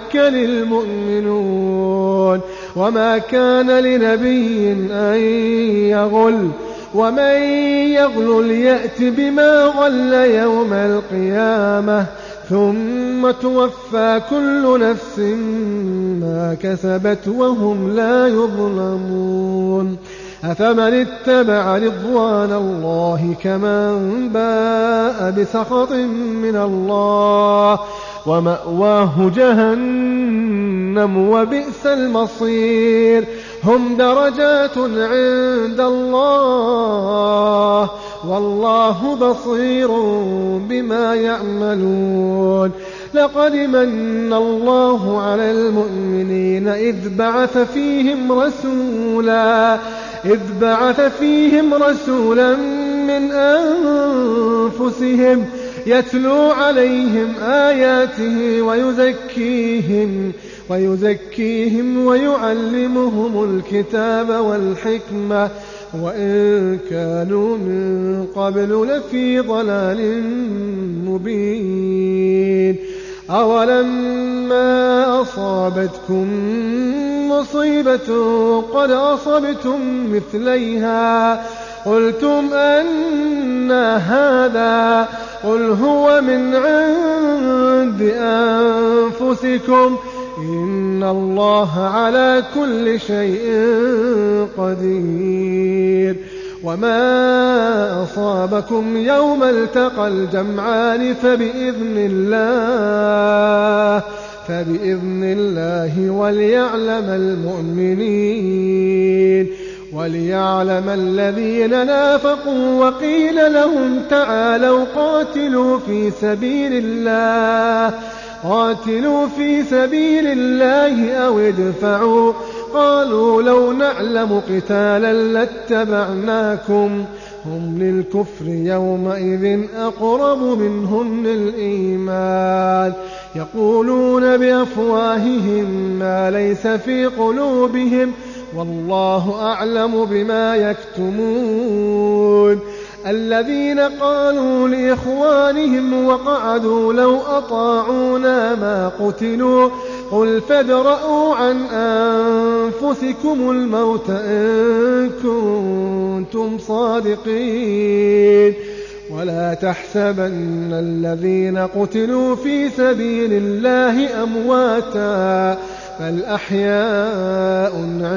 المؤمنون وما كان لنبي أن يغل ومن يغل يأت بما غل يوم القيامة ثم توفى كل نفس ما كسبت وهم لا يظلمون أفمن اتبع رضوان الله كمن باء بسخط من الله ومأواه جهنم وبئس المصير هم درجات عند الله والله بصير بما يعملون. لقد من الله على المؤمنين إذ بعث فيهم رسولا إذ بعث فيهم رسولا من أنفسهم يتلو عليهم آياته ويزكيهم ويزكيهم ويعلمهم الكتاب والحكمة وإن كانوا من قبل لفي ضلال مبين. أولما أصابتكم مصيبة قد أصبتم مثليها قلتم أنى هذا قل هو من عند أنفسكم إن الله على كل شيء قدير. وما أصابكم يوم التقى الجمعان فبإذن الله فبإذن الله وليعلم المؤمنين وليعلم الذين نافقوا. وقيل لهم تعالوا قاتلوا في سبيل الله قاتلوا في سبيل الله أو ادفعوا قالوا لو نعلم قتالا لاتبعناكم هم للكفر يومئذ أقرب منهم للإيمان يقولون بأفواههم ما ليس في قلوبهم والله أعلم بما يكتمون. الذين قالوا لإخوانهم وقعدوا لو أطاعونا ما قتلوا قل فادرءوا عن أنفسكم الموت إن كنتم صادقين. ولا تحسبن الذين قتلوا في سبيل الله أمواتا بل أحياء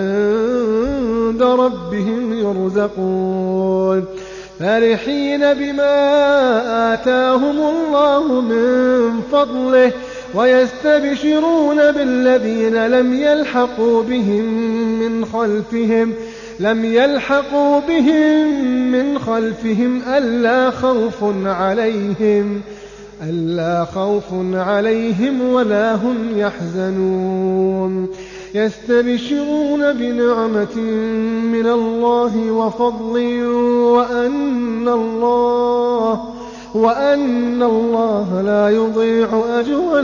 عند ربهم يرزقون فرحين بما آتاهم الله من فضله ويستبشرون بالذين لم يلحقوا بهم من خلفهم لم يلحقوا بهم من خلفهم ألا خوف عليهم ألا خوف عليهم ولا هم يحزنون. يستبشرون بنعمة من الله وفضل وأن الله وأن الله لا يضيع أجر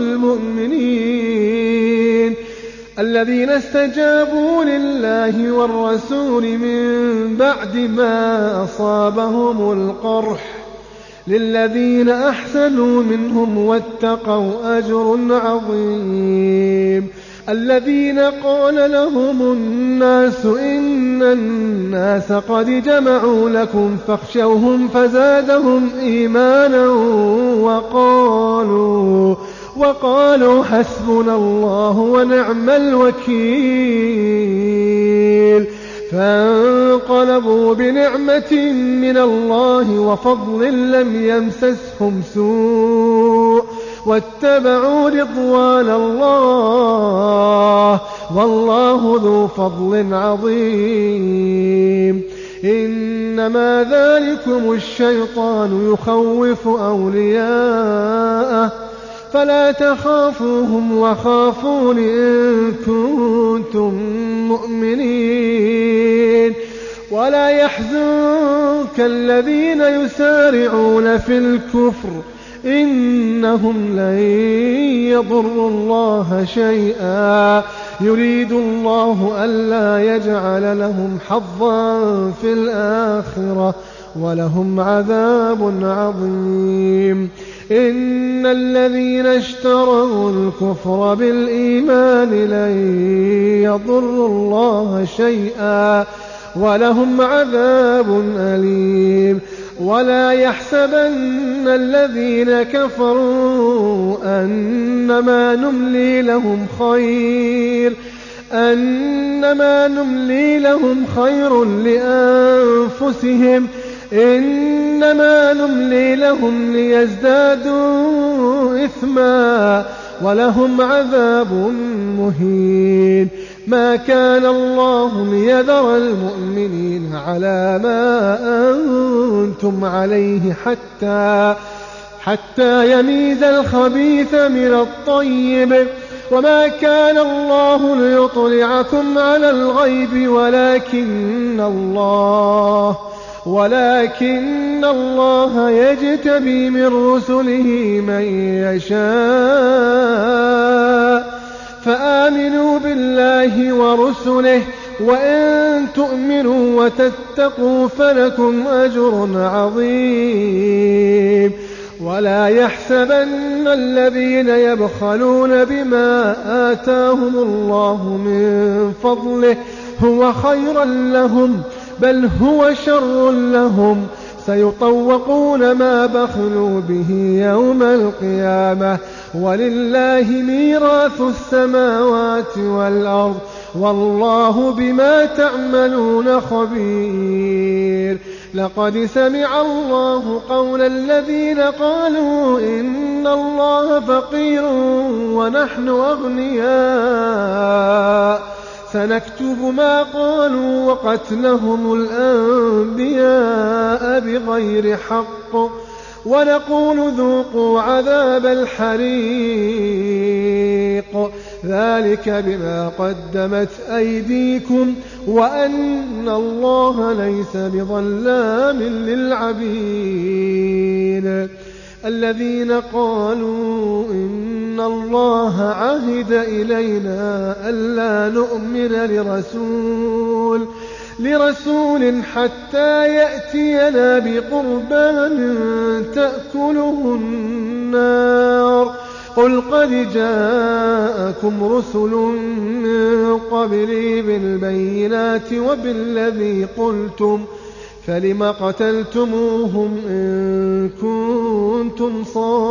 المؤمنين. الذين استجابوا لله والرسول من بعد ما أصابهم القرح للذين أحسنوا منهم واتقوا أجر عظيم. الذين قال لهم الناس إن الناس قد جمعوا لكم فاخشوهم فزادهم إيمانا وقالوا وقالوا حسبنا الله ونعم الوكيل. فانقلبوا بنعمة من الله وفضل لم يمسسهم سوء واتبعوا رضوان الله والله ذو فضل عظيم. إنما ذلكم الشيطان يخوف أولياءه فلا تخافوهم وخافون إن كنتم مؤمنين. ولا يحزنك الذين يسارعون في الكفر إنهم لن يضروا الله شيئا يريد الله ألا يجعل لهم حظا في الآخرة ولهم عذاب عظيم. إن الذين اشتروا الكفر بالإيمان لن يضروا الله شيئا ولهم عذاب أليم. ولا يحسبن الذين كفروا أنما نملي لهم خير أنما نملي لهم خير لأنفسهم إنما نملي لهم ليزدادوا إثما ولهم عذاب مهين. ما كان الله ليذر المؤمنين على ما أنتم عليه حتى حتى يميز الخبيث من الطيب، وما كان الله ليطلعكم على الغيب ولكن الله ولكن الله يجتبي من رسله من يشاء، فآمنوا بالله ورسله، وإن تؤمنوا وتتقوا فلكم أجر عظيم. ولا يحسبن الذين يبخلون بما آتاهم الله من فضله هو خيرا لهم، بل هو شر لهم، سيطوقون ما بخلوا به يوم القيامة، ولله ميراث السماوات والأرض، والله بما تعملون خبير. لقد سمع الله قول الذين قالوا إن الله فقير ونحن أغنياء، سنكتب ما قالوا وقتلهم الأنبياء بغير حق، ونقول ذوقوا عذاب الحريق، ذلك بما قدمت أيديكم وأن الله ليس بظلام للعبيد. الذين قالوا إن الله عهد إلينا ألا نؤمن لرسول لرسول حتى يأتينا بقربان تأكله النار، قل قد جاءكم رسل من قبلي بالبينات وبالذي قلتم، فلم قتلتموهم إن كنتم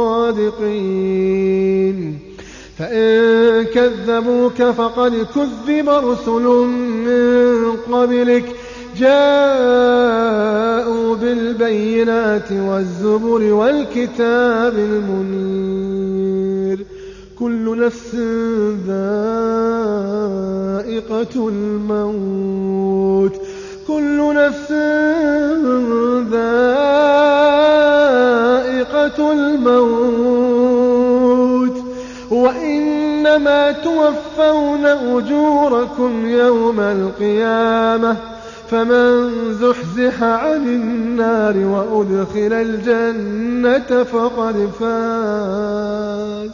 صادقين. فإن كذبوك فقد كذب رسل من قبلك جاءوا بالبينات والزبر والكتاب المنير. كل نفس ذائقة الموت كل نفس ذائقة الموت وإنما توفون أجوركم يوم القيامة، فمن زحزح عن النار وأدخل الجنة فقد فاز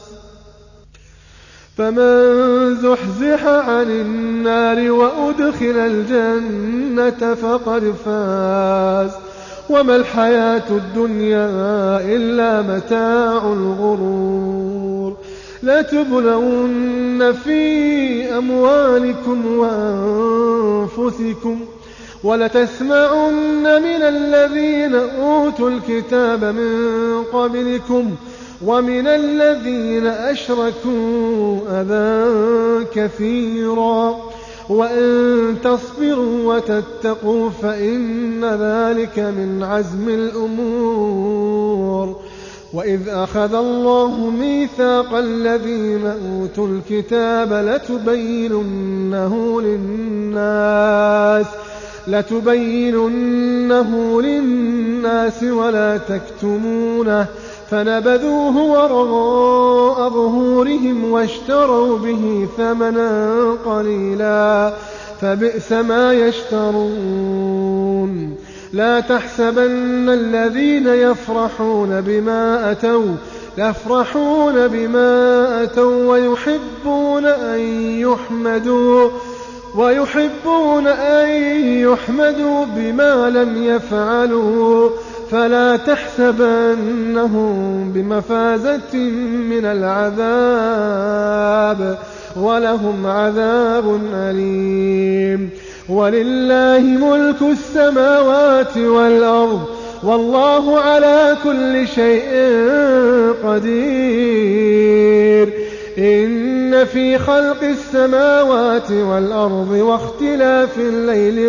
فمن زحزح عن النار وأدخل الجنة فقد فاز وما الحياة الدنيا إلا متاع الغرور. لتبلون في أموالكم وأنفسكم ولتسمعن من الذين أوتوا الكتاب من قبلكم ومن الذين أشركوا أذى كثيرا، وإن تصبروا وتتقوا فإن ذلك من عزم الأمور. وإذ أخذ الله ميثاق الذين أوتوا الكتاب لتبيننه للناس لتبيننه للناس ولا تكتمونه، فنبذوه وراء ظهورهم واشتروا به ثمنا قليلا فبئس ما يشترون. لا تحسبن الذين يفرحون بما أتوا يفرحون بما أتوا ويحبون أن يحمدوا ويحبون أن يحمدوا بما لم يفعلوا، فلا تحسبنهم بمفازة من العذاب ولهم عذاب أليم. ولله ملك السماوات والأرض والله على كل شيء قدير. إن في خلق السماوات والأرض واختلاف الليل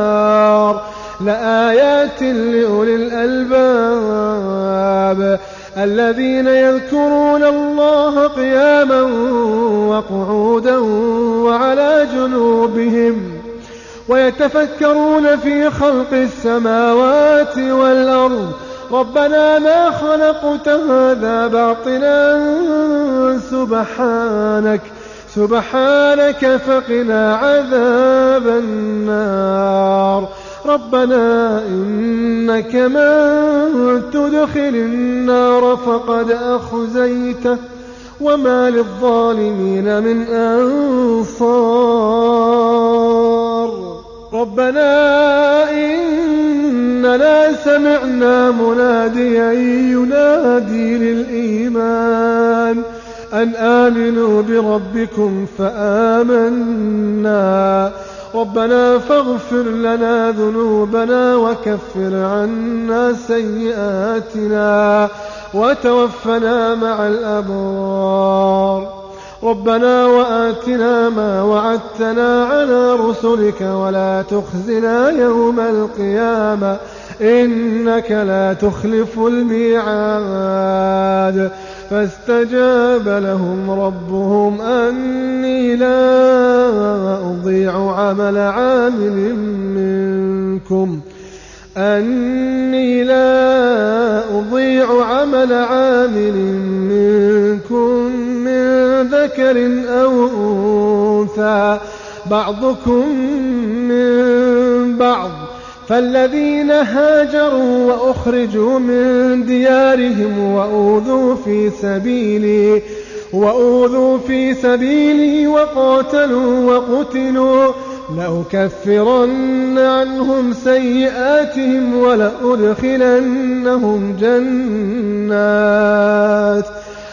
والنهار لآيات لأولي الألباب. الذين يذكرون الله قياما وقعودا وعلى جنوبهم ويتفكرون في خلق السماوات والأرض ربنا ما خلقت هذا باطلا سبحانك سبحانك فقنا عذاب النار ربنا إنك من تدخل النار فقد أخزيته وما للظالمين من أنصار ربنا إننا سمعنا مناديا ينادي للإيمان أن آمنوا بربكم فآمنا ربنا فاغفر لنا ذنوبنا وكفر عنا سيئاتنا وتوفنا مع الأبرار ربنا وآتنا ما وعدتنا على رسلك ولا تخزنا يوم القيامة إنك لا تخلف الميعاد فاستجاب لهم ربهم أني لا أضيع عمل عامل منكم أني لا أضيع عمل عامل منكم من ذكر أو أنثى بعضكم من بعض فالذين هاجروا وأخرجوا من ديارهم وأوذوا في سبيلي وأوذوا في سبيلي وقاتلوا وقتلوا لأكفرن عنهم سيئاتهم ولأدخلنهم جنات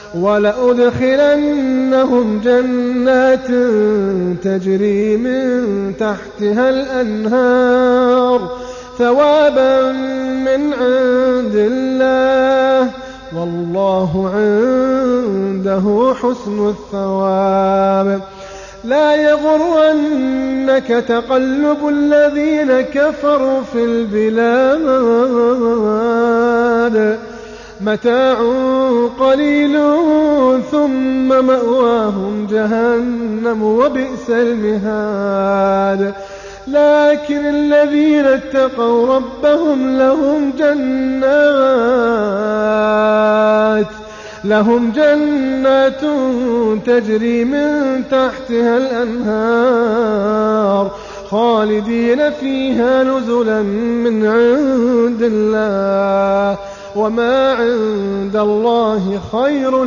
ولأدخلنهم جنات تجري من تحتها الأنهار ثوابا من عند الله والله عنده حسن الثواب لا يغرنك تقلب الذين كفروا في البلاد متاع قليل ثم مأواهم جهنم وبئس المهاد لكن الذين اتقوا ربهم لهم جنات لهم جنات تجري من تحتها الأنهار خالدين فيها نزلا من عند الله وما عند الله خير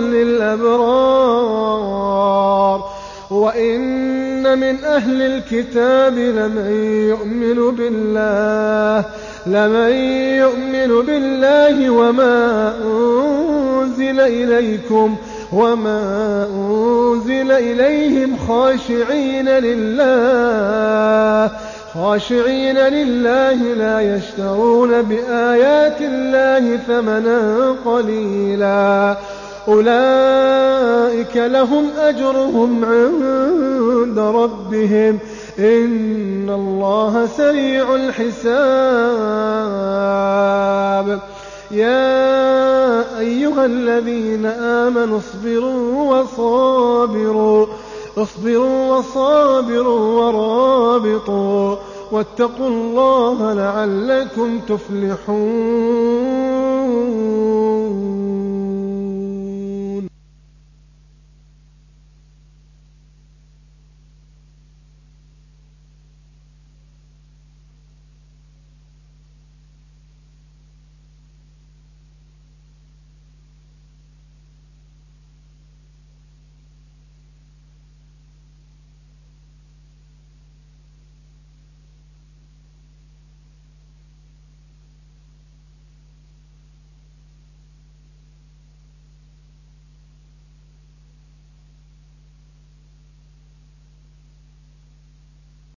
للأبرار وإن من أهل الكتاب لمن يؤمن بالله لمن يؤمن بالله وما أنزل إليكم وما أنزل إليهم خاشعين لله خاشعين لله لا يشترون بآيات الله ثمنا قليلا أولئك لهم أجرهم عند ربهم إن الله سريع الحساب يا أيها الذين آمنوا اصبروا وصابروا اصبروا وصابروا ورابطوا واتقوا الله لعلكم تفلحون